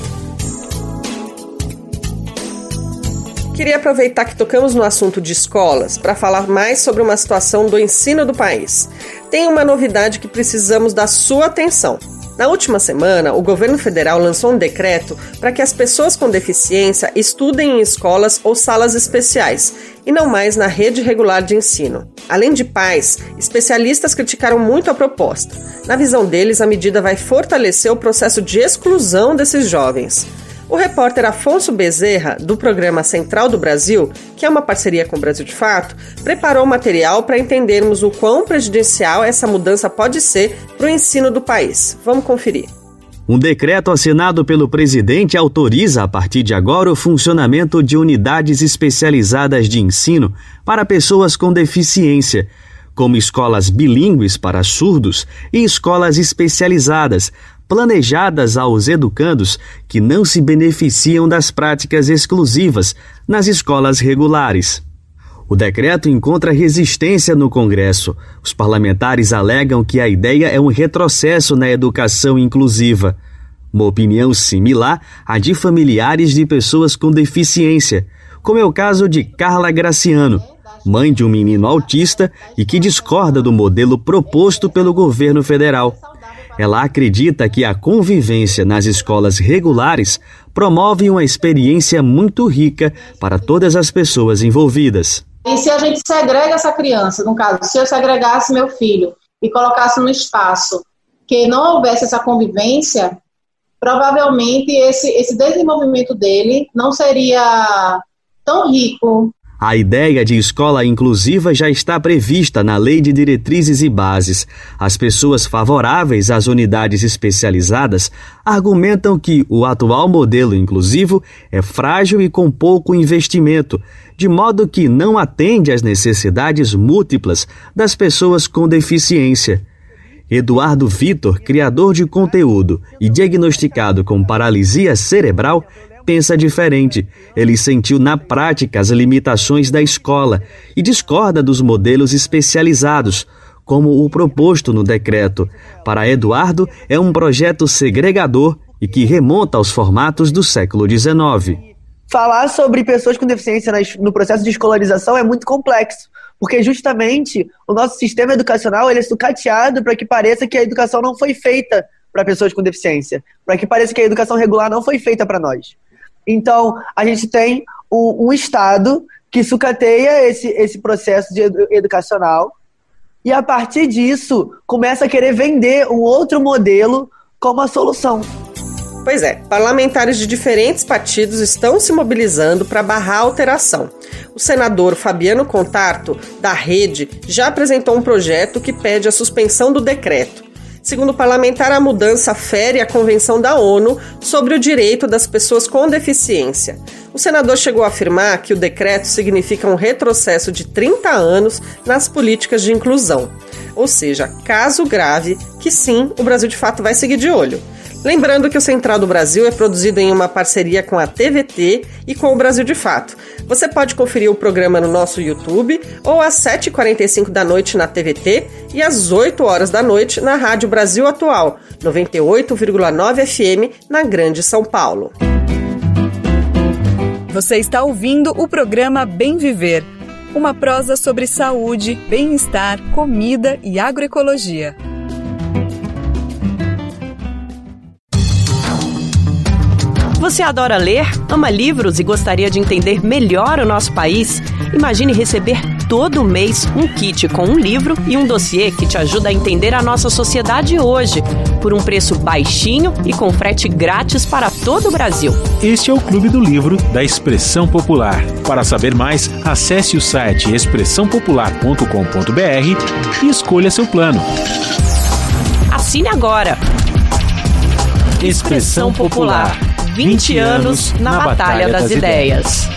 Queria aproveitar que tocamos no assunto de escolas para falar mais sobre uma situação do ensino do país. Tem uma novidade que precisamos da sua atenção. Na última semana, o governo federal lançou um decreto para que as pessoas com deficiência estudem em escolas ou salas especiais, e não mais na rede regular de ensino. Além de pais, especialistas criticaram muito a proposta. Na visão deles, a medida vai fortalecer o processo de exclusão desses jovens. O repórter Afonso Bezerra, do programa Central do Brasil, que é uma parceria com o Brasil de Fato, preparou material para entendermos o quão prejudicial essa mudança pode ser para o ensino do país. Vamos conferir. Um decreto assinado pelo presidente autoriza, a partir de agora, o funcionamento de unidades especializadas de ensino para pessoas com deficiência, como escolas bilíngues para surdos e escolas especializadas, planejadas aos educandos que não se beneficiam das práticas exclusivas nas escolas regulares. O decreto encontra resistência no Congresso. Os parlamentares alegam que a ideia é um retrocesso na educação inclusiva. Uma opinião similar à de familiares de pessoas com deficiência, como é o caso de Carla Graciano, mãe de um menino autista e que discorda do modelo proposto pelo governo federal. Ela acredita que a convivência nas escolas regulares promove uma experiência muito rica para todas as pessoas envolvidas. E se a gente segrega essa criança, no caso, se eu segregasse meu filho e colocasse num espaço que não houvesse essa convivência, provavelmente esse, esse desenvolvimento dele não seria tão rico. A ideia de escola inclusiva já está prevista na Lei de Diretrizes e Bases. As pessoas favoráveis às unidades especializadas argumentam que o atual modelo inclusivo é frágil e com pouco investimento, de modo que não atende às necessidades múltiplas das pessoas com deficiência. Eduardo Vitor, criador de conteúdo e diagnosticado com paralisia cerebral, pensa diferente. Ele sentiu na prática as limitações da escola e discorda dos modelos especializados, como o proposto no decreto. Para Eduardo, é um projeto segregador e que remonta aos formatos do século dezenove. falar sobre pessoas com deficiência no processo de escolarização é muito complexo, porque justamente o nosso sistema educacional ele é sucateado para que pareça que a educação não foi feita para pessoas com deficiência, para que pareça que a educação regular não foi feita para nós. Então, a gente tem um, um Estado que sucateia esse, esse processo de edu- educacional e, a partir disso, começa a querer vender um outro modelo como a solução. Pois é, parlamentares de diferentes partidos estão se mobilizando para barrar a alteração. O senador Fabiano Contarto, da Rede, já apresentou um projeto que pede a suspensão do decreto. Segundo o parlamentar, a mudança fere a Convenção da ONU sobre o direito das pessoas com deficiência. O senador chegou a afirmar que o decreto significa um retrocesso de trinta anos nas políticas de inclusão. Ou seja, caso grave que sim, o Brasil de fato vai seguir de olho. Lembrando que o Central do Brasil é produzido em uma parceria com a T V T e com o Brasil de Fato. Você pode conferir o programa no nosso YouTube ou às sete e quarenta e cinco da noite na T V T e às oito horas da noite na Rádio Brasil Atual, noventa e oito vírgula nove F M, na Grande São Paulo. Você está ouvindo o programa Bem Viver, uma prosa sobre saúde, bem-estar, comida e agroecologia. Você adora ler, ama livros e gostaria de entender melhor o nosso país? Imagine receber todo mês um kit com um livro e um dossiê que te ajuda a entender a nossa sociedade hoje, por um preço baixinho e com frete grátis para todo o Brasil. Este é o Clube do Livro da Expressão Popular. Para saber mais, acesse o site expressão popular ponto com ponto b r e escolha seu plano. Assine agora! Expressão Popular. vinte anos na Batalha das Ideias.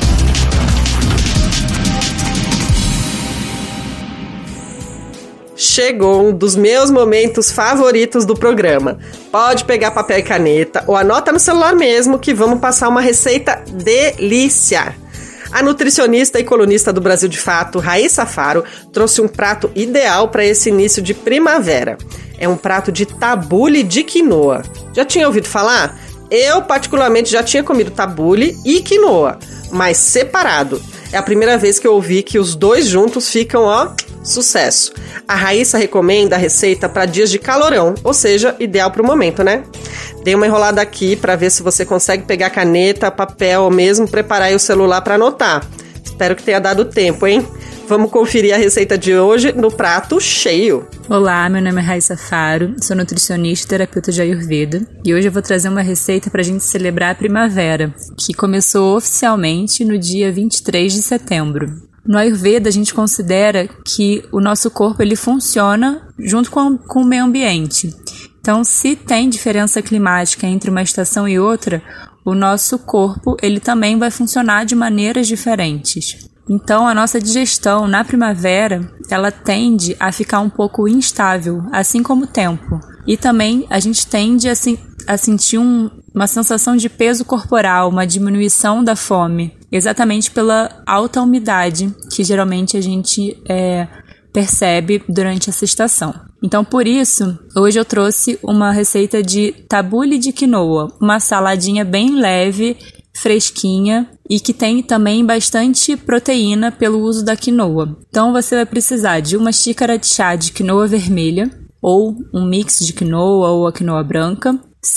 Chegou um dos meus momentos favoritos do programa. Pode pegar papel e caneta ou anota no celular mesmo que vamos passar uma receita delícia. A nutricionista e colunista do Brasil de Fato, Raíssa Faro, trouxe um prato ideal para esse início de primavera. É um prato de tabule de quinoa. Já tinha ouvido falar? Eu, particularmente, já tinha comido tabule e quinoa, mas separado. É a primeira vez que eu ouvi que os dois juntos ficam, ó, sucesso. A Raíssa recomenda a receita para dias de calorão, ou seja, ideal para o momento, né? Dei uma enrolada aqui para ver se você consegue pegar caneta, papel ou mesmo preparar aí o celular para anotar. Espero que tenha dado tempo, hein? Vamos conferir a receita de hoje no prato cheio. Olá, meu nome é Raíssa Faro, sou nutricionista e terapeuta de Ayurveda e hoje eu vou trazer uma receita para a gente celebrar a primavera, que começou oficialmente no dia vinte e três de setembro. No Ayurveda, a gente considera que o nosso corpo ele funciona junto com, com o meio ambiente. Então, se tem diferença climática entre uma estação e outra, o nosso corpo ele também vai funcionar de maneiras diferentes. Então, a nossa digestão na primavera, ela tende a ficar um pouco instável, assim como o tempo. E também a gente tende a, se, a sentir um, uma sensação de peso corporal, uma diminuição da fome, exatamente pela alta umidade que geralmente a gente é, percebe durante essa estação. Então, por isso, hoje eu trouxe uma receita de tabule de quinoa, uma saladinha bem leve, fresquinha e que tem também bastante proteína pelo uso da quinoa. Então você vai precisar de uma xícara de chá de quinoa vermelha ou um mix de quinoa ou a quinoa branca,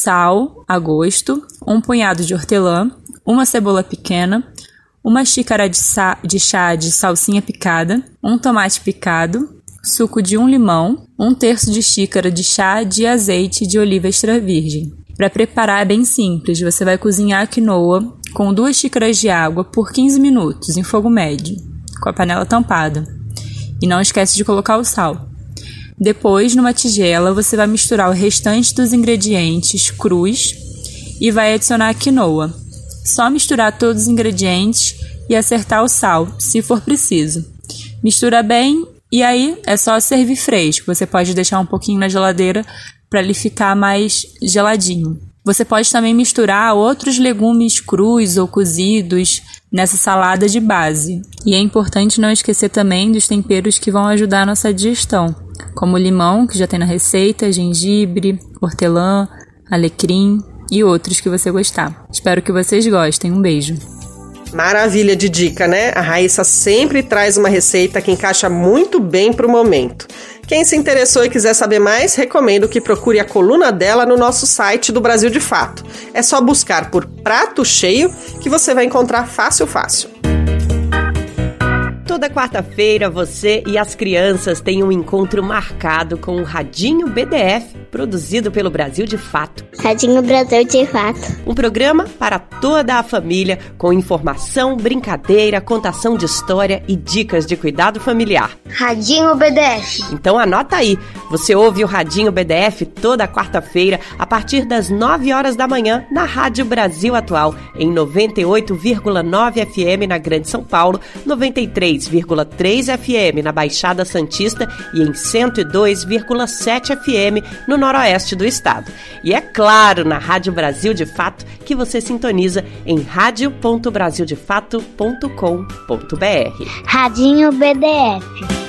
sal a gosto, um punhado de hortelã, uma cebola pequena, uma xícara de, sa- de chá de salsinha picada, um tomate picado, suco de um limão, um terço de xícara de chá de azeite de oliva extra virgem. Para preparar é bem simples, você vai cozinhar a quinoa com duas xícaras de água por quinze minutos em fogo médio, com a panela tampada. E não esquece de colocar o sal. Depois, numa tigela, você vai misturar o restante dos ingredientes crus e vai adicionar a quinoa. Só misturar todos os ingredientes e acertar o sal, se for preciso. Mistura bem e aí é só servir fresco. Você pode deixar um pouquinho na geladeira para ele ficar mais geladinho. Você pode também misturar outros legumes crus ou cozidos nessa salada de base. E é importante não esquecer também dos temperos que vão ajudar a nossa digestão, como o limão, que já tem na receita, gengibre, hortelã, alecrim e outros que você gostar. Espero que vocês gostem. Um beijo. Maravilha de dica, né? A Raíssa sempre traz uma receita que encaixa muito bem pro momento. Quem se interessou e quiser saber mais, recomendo que procure a coluna dela no nosso site do Brasil de Fato. É só buscar por Prato Cheio que você vai encontrar fácil, fácil. Toda quarta-feira, você e as crianças têm um encontro marcado com o Radinho B D F, produzido pelo Brasil de Fato. Radinho Brasil de Fato. Um programa para toda a família, com informação, brincadeira, contação de história e dicas de cuidado familiar. Radinho B D F. Então anota aí, você ouve o Radinho B D F toda quarta-feira, a partir das nove horas da manhã, na Rádio Brasil Atual, em noventa e oito vírgula nove F M na Grande São Paulo, noventa e três vírgula três F M na Baixada Santista e em cento e dois vírgula sete F M no noroeste do estado. E é claro, na Rádio Brasil de Fato, que você sintoniza em rádio ponto brasil de fato ponto com ponto b r. Radinho B D F.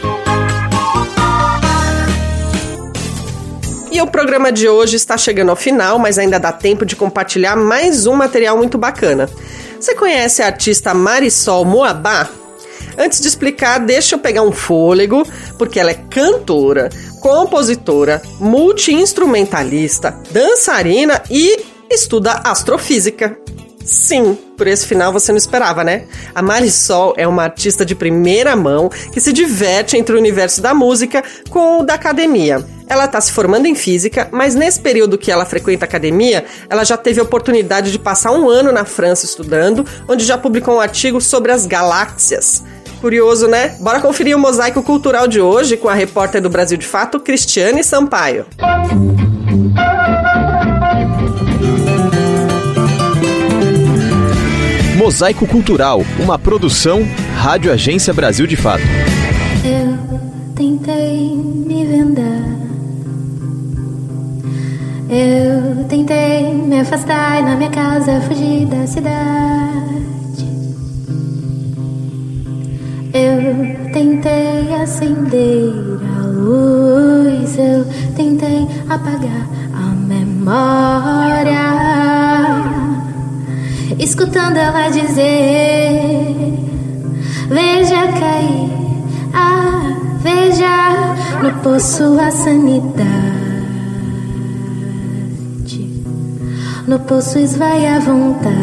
E o programa de hoje está chegando ao final, mas ainda dá tempo de compartilhar mais um material muito bacana. Você conhece a artista Marisol Moabá? Antes de explicar, deixa eu pegar um fôlego, porque ela é cantora, compositora, multi-instrumentalista, dançarina e estuda astrofísica. Sim, por esse final você não esperava, né? A Marisol é uma artista de primeira mão que se diverte entre o universo da música com o da academia. Ela está se formando em física, mas nesse período que ela frequenta a academia, ela já teve a oportunidade de passar um ano na França estudando, onde já publicou um artigo sobre as galáxias. Curioso, né? Bora conferir o mosaico cultural de hoje com a repórter do Brasil de Fato, Cristiane Sampaio. Mosaico Cultural, uma produção Rádio Agência Brasil de Fato. Eu tentei me vender, eu tentei me afastar na minha casa, fugir da cidade. Eu tentei acender a luz, eu tentei apagar a memória, escutando ela dizer: veja cair, ah, veja no poço a sanidade, no poço esvai a vontade.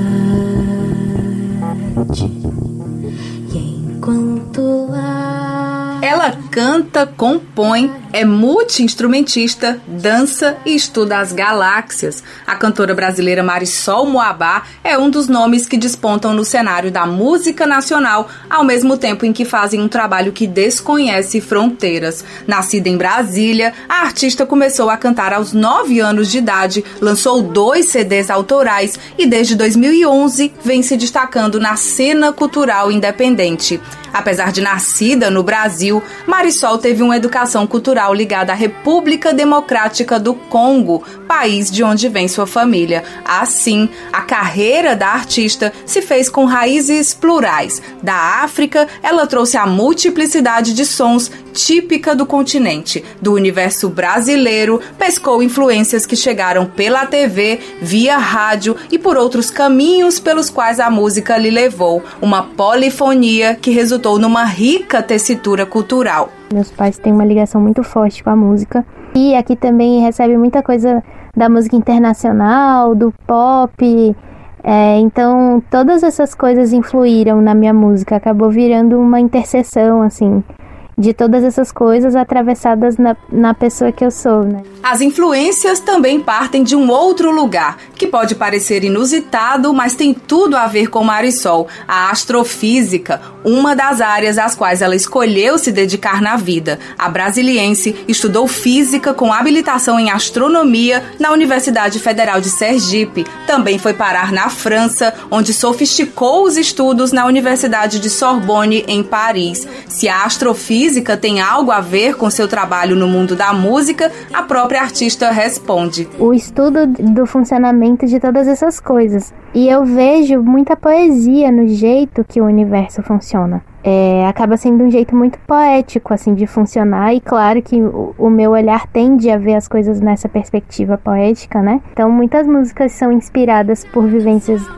Enquanto lá... Ela canta, compõe, é multi-instrumentista, dança e estuda as galáxias. A cantora brasileira Marisol Moabá é um dos nomes que despontam no cenário da música nacional, ao mesmo tempo em que fazem um trabalho que desconhece fronteiras. Nascida em Brasília, a artista começou a cantar aos nove anos de idade, lançou dois C Ds autorais e desde dois mil e onze vem se destacando na cena cultural independente. Apesar de nascida no Brasil, Marisol teve uma educação cultural ligada à República Democrática do Congo, país de onde vem sua família. Assim, a carreira da artista se fez com raízes plurais. Da África, ela trouxe a multiplicidade de sons típica do continente. Do universo brasileiro, pescou influências que chegaram pela T V, via rádio e por outros caminhos pelos quais a música lhe levou. Uma polifonia que resultou numa rica tessitura cultural. Meus pais têm uma ligação muito forte com a música e aqui também recebe muita coisa da música internacional, do pop, é, então todas essas coisas influíram na minha música, acabou virando uma interseção assim de todas essas coisas atravessadas na, na pessoa que eu sou, né? As influências também partem de um outro lugar, que pode parecer inusitado, mas tem tudo a ver com Marisol, a astrofísica, uma das áreas às quais ela escolheu se dedicar na vida. A brasiliense estudou física com habilitação em astronomia na Universidade Federal de Sergipe. Também foi parar na França, onde sofisticou os estudos na Universidade de Sorbonne, em Paris. Se a astrofísica tem algo a ver com seu trabalho no mundo da música, a própria artista responde: o estudo do funcionamento de todas essas coisas. E eu vejo muita poesia no jeito que o universo funciona. É, acaba sendo um jeito muito poético assim de funcionar, e claro que o, o meu olhar tende a ver as coisas nessa perspectiva poética, né? Então muitas músicas são inspiradas por vivências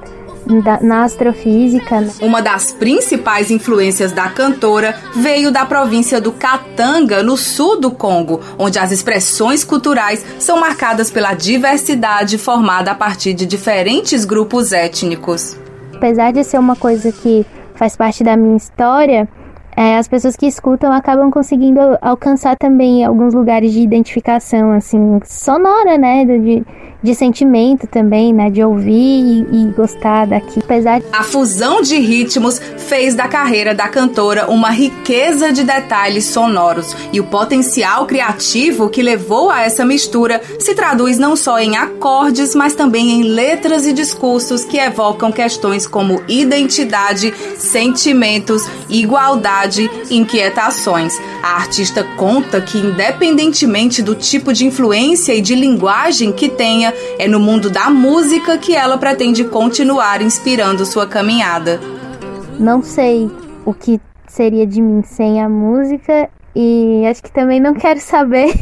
da, na astrofísica. Uma das principais influências da cantora veio da província do Katanga, no sul do Congo, onde as expressões culturais são marcadas pela diversidade formada a partir de diferentes grupos étnicos. Apesar de ser uma coisa que faz parte da minha história, é, as pessoas que escutam acabam conseguindo alcançar também alguns lugares de identificação, assim, sonora, né, de, de sentimento também, né, de ouvir e, e gostar daqui. Apesar de... A fusão de ritmos fez da carreira da cantora uma riqueza de detalhes sonoros, e o potencial criativo que levou a essa mistura se traduz não só em acordes, mas também em letras e discursos que evocam questões como identidade, sentimentos, igualdade, inquietações. A artista conta que, independentemente do tipo de influência e de linguagem que tenha, é no mundo da música que ela pretende continuar inspirando sua caminhada. Não sei o que seria de mim sem a música e acho que também não quero saber,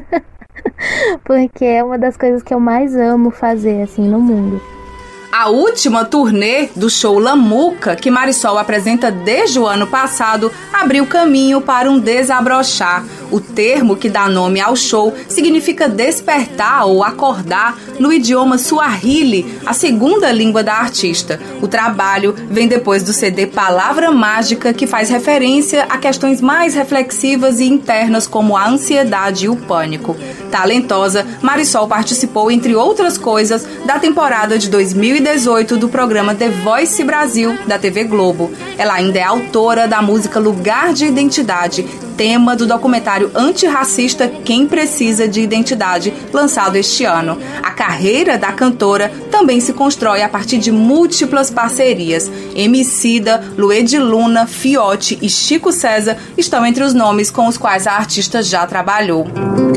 porque é uma das coisas que eu mais amo fazer, assim, no mundo. A última turnê do show Lamuca, que Marisol apresenta desde o ano passado, abriu caminho para um desabrochar. O termo que dá nome ao show significa despertar ou acordar no idioma Swahili, a segunda língua da artista. O trabalho vem depois do C D Palavra Mágica, que faz referência a questões mais reflexivas e internas como a ansiedade e o pânico. Talentosa, Marisol participou, entre outras coisas, da temporada de dois mil e dezoito do programa The Voice Brasil, da T V Globo. Ela ainda é autora da música Lugar de Identidade, tema do documentário antirracista Quem Precisa de Identidade, lançado este ano. A carreira da cantora também se constrói a partir de múltiplas parcerias. Emicida, Lued Luna, Fiote e Chico César estão entre os nomes com os quais a artista já trabalhou.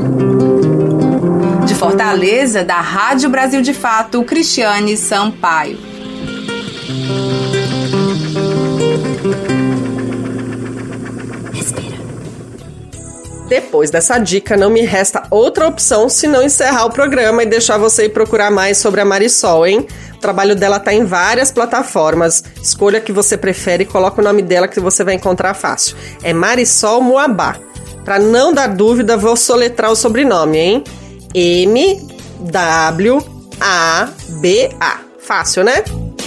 De Fortaleza, da Rádio Brasil de Fato, Cristiane Sampaio. Depois dessa dica, não me resta outra opção senão encerrar o programa e deixar você ir procurar mais sobre a Marisol, hein? O trabalho dela tá em várias plataformas. Escolha a que você prefere e coloca o nome dela que você vai encontrar fácil. É Marisol Moabá. Pra não dar dúvida, vou soletrar o sobrenome, hein? M W A B A. Fácil, né?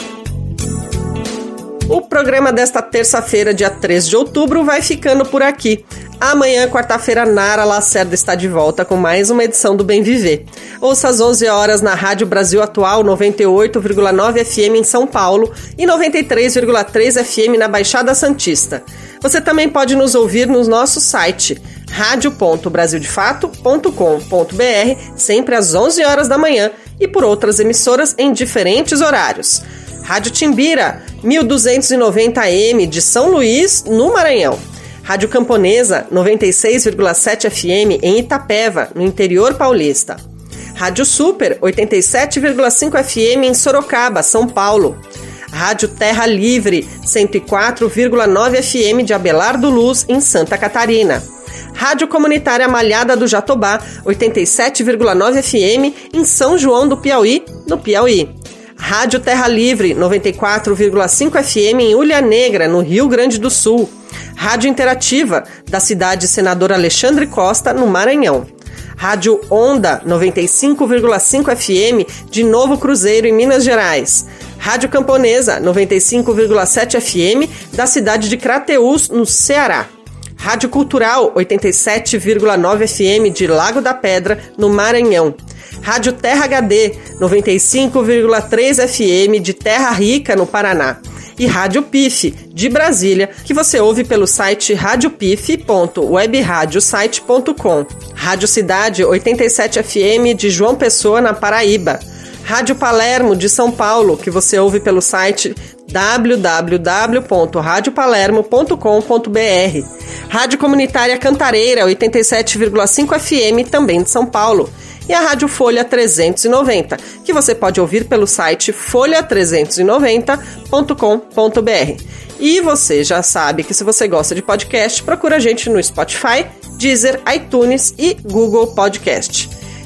O programa desta terça-feira, dia três de outubro, vai ficando por aqui. Amanhã, quarta-feira, Nara Lacerda está de volta com mais uma edição do Bem Viver. Ouça às onze horas na Rádio Brasil Atual, noventa e oito vírgula nove F M em São Paulo e noventa e três vírgula três F M na Baixada Santista. Você também pode nos ouvir no nosso site, rádio ponto brasil de fato ponto com ponto b r, sempre às onze horas da manhã e por outras emissoras em diferentes horários. Rádio Timbira, mil duzentos e noventa A M de São Luís, no Maranhão. Rádio Camponesa, noventa e seis vírgula sete F M em Itapeva, no interior paulista. Rádio Super, oitenta e sete vírgula cinco F M em Sorocaba, São Paulo. Rádio Terra Livre, cento e quatro vírgula nove F M de Abelardo Luz, em Santa Catarina. Rádio Comunitária Malhada do Jatobá, oitenta e sete vírgula nove F M em São João do Piauí, no Piauí. Rádio Terra Livre, noventa e quatro vírgula cinco F M em Ulha Negra, no Rio Grande do Sul. Rádio Interativa, da cidade Senador Alexandre Costa, no Maranhão. Rádio Onda, noventa e cinco vírgula cinco F M de Novo Cruzeiro, em Minas Gerais. Rádio Camponesa, noventa e cinco vírgula sete F M da cidade de Crateús, no Ceará. Rádio Cultural, oitenta e sete vírgula nove F M de Lago da Pedra, no Maranhão. Rádio Terra H D, noventa e cinco vírgula três F M de Terra Rica, no Paraná. E Rádio P I F, de Brasília, que você ouve pelo site rádio pif ponto webradiosite ponto com. Rádio Cidade, oitenta e sete F M de João Pessoa, na Paraíba. Rádio Palermo, de São Paulo, que você ouve pelo site w w w ponto rádio palermo ponto com ponto b r. Rádio Comunitária Cantareira, oitenta e sete vírgula cinco F M, também de São Paulo. E a Rádio Folha trezentos e noventa, que você pode ouvir pelo site folha trezentos e noventa ponto com ponto b r. E você já sabe que se você gosta de podcast, procura a gente no Spotify, Deezer, iTunes e Google Podcast.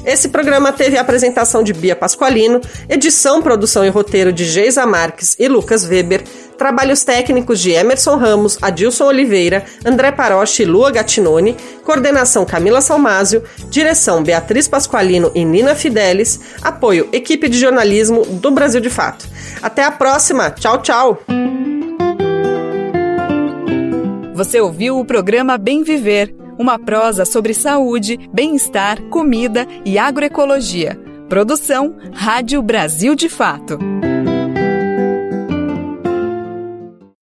Esse programa teve a apresentação de Bia Pasqualino, edição, produção e roteiro de Geisa Marques e Lucas Weber, trabalhos técnicos de Emerson Ramos, Adilson Oliveira, André Paroche e Lua Gattinoni, coordenação Camila Salmásio, direção Beatriz Pasqualino e Nina Fidelis, apoio equipe de jornalismo do Brasil de Fato. Até a próxima, tchau, tchau! Você ouviu o programa Bem Viver, uma prosa sobre saúde, bem-estar, comida e agroecologia. Produção Rádio Brasil de Fato.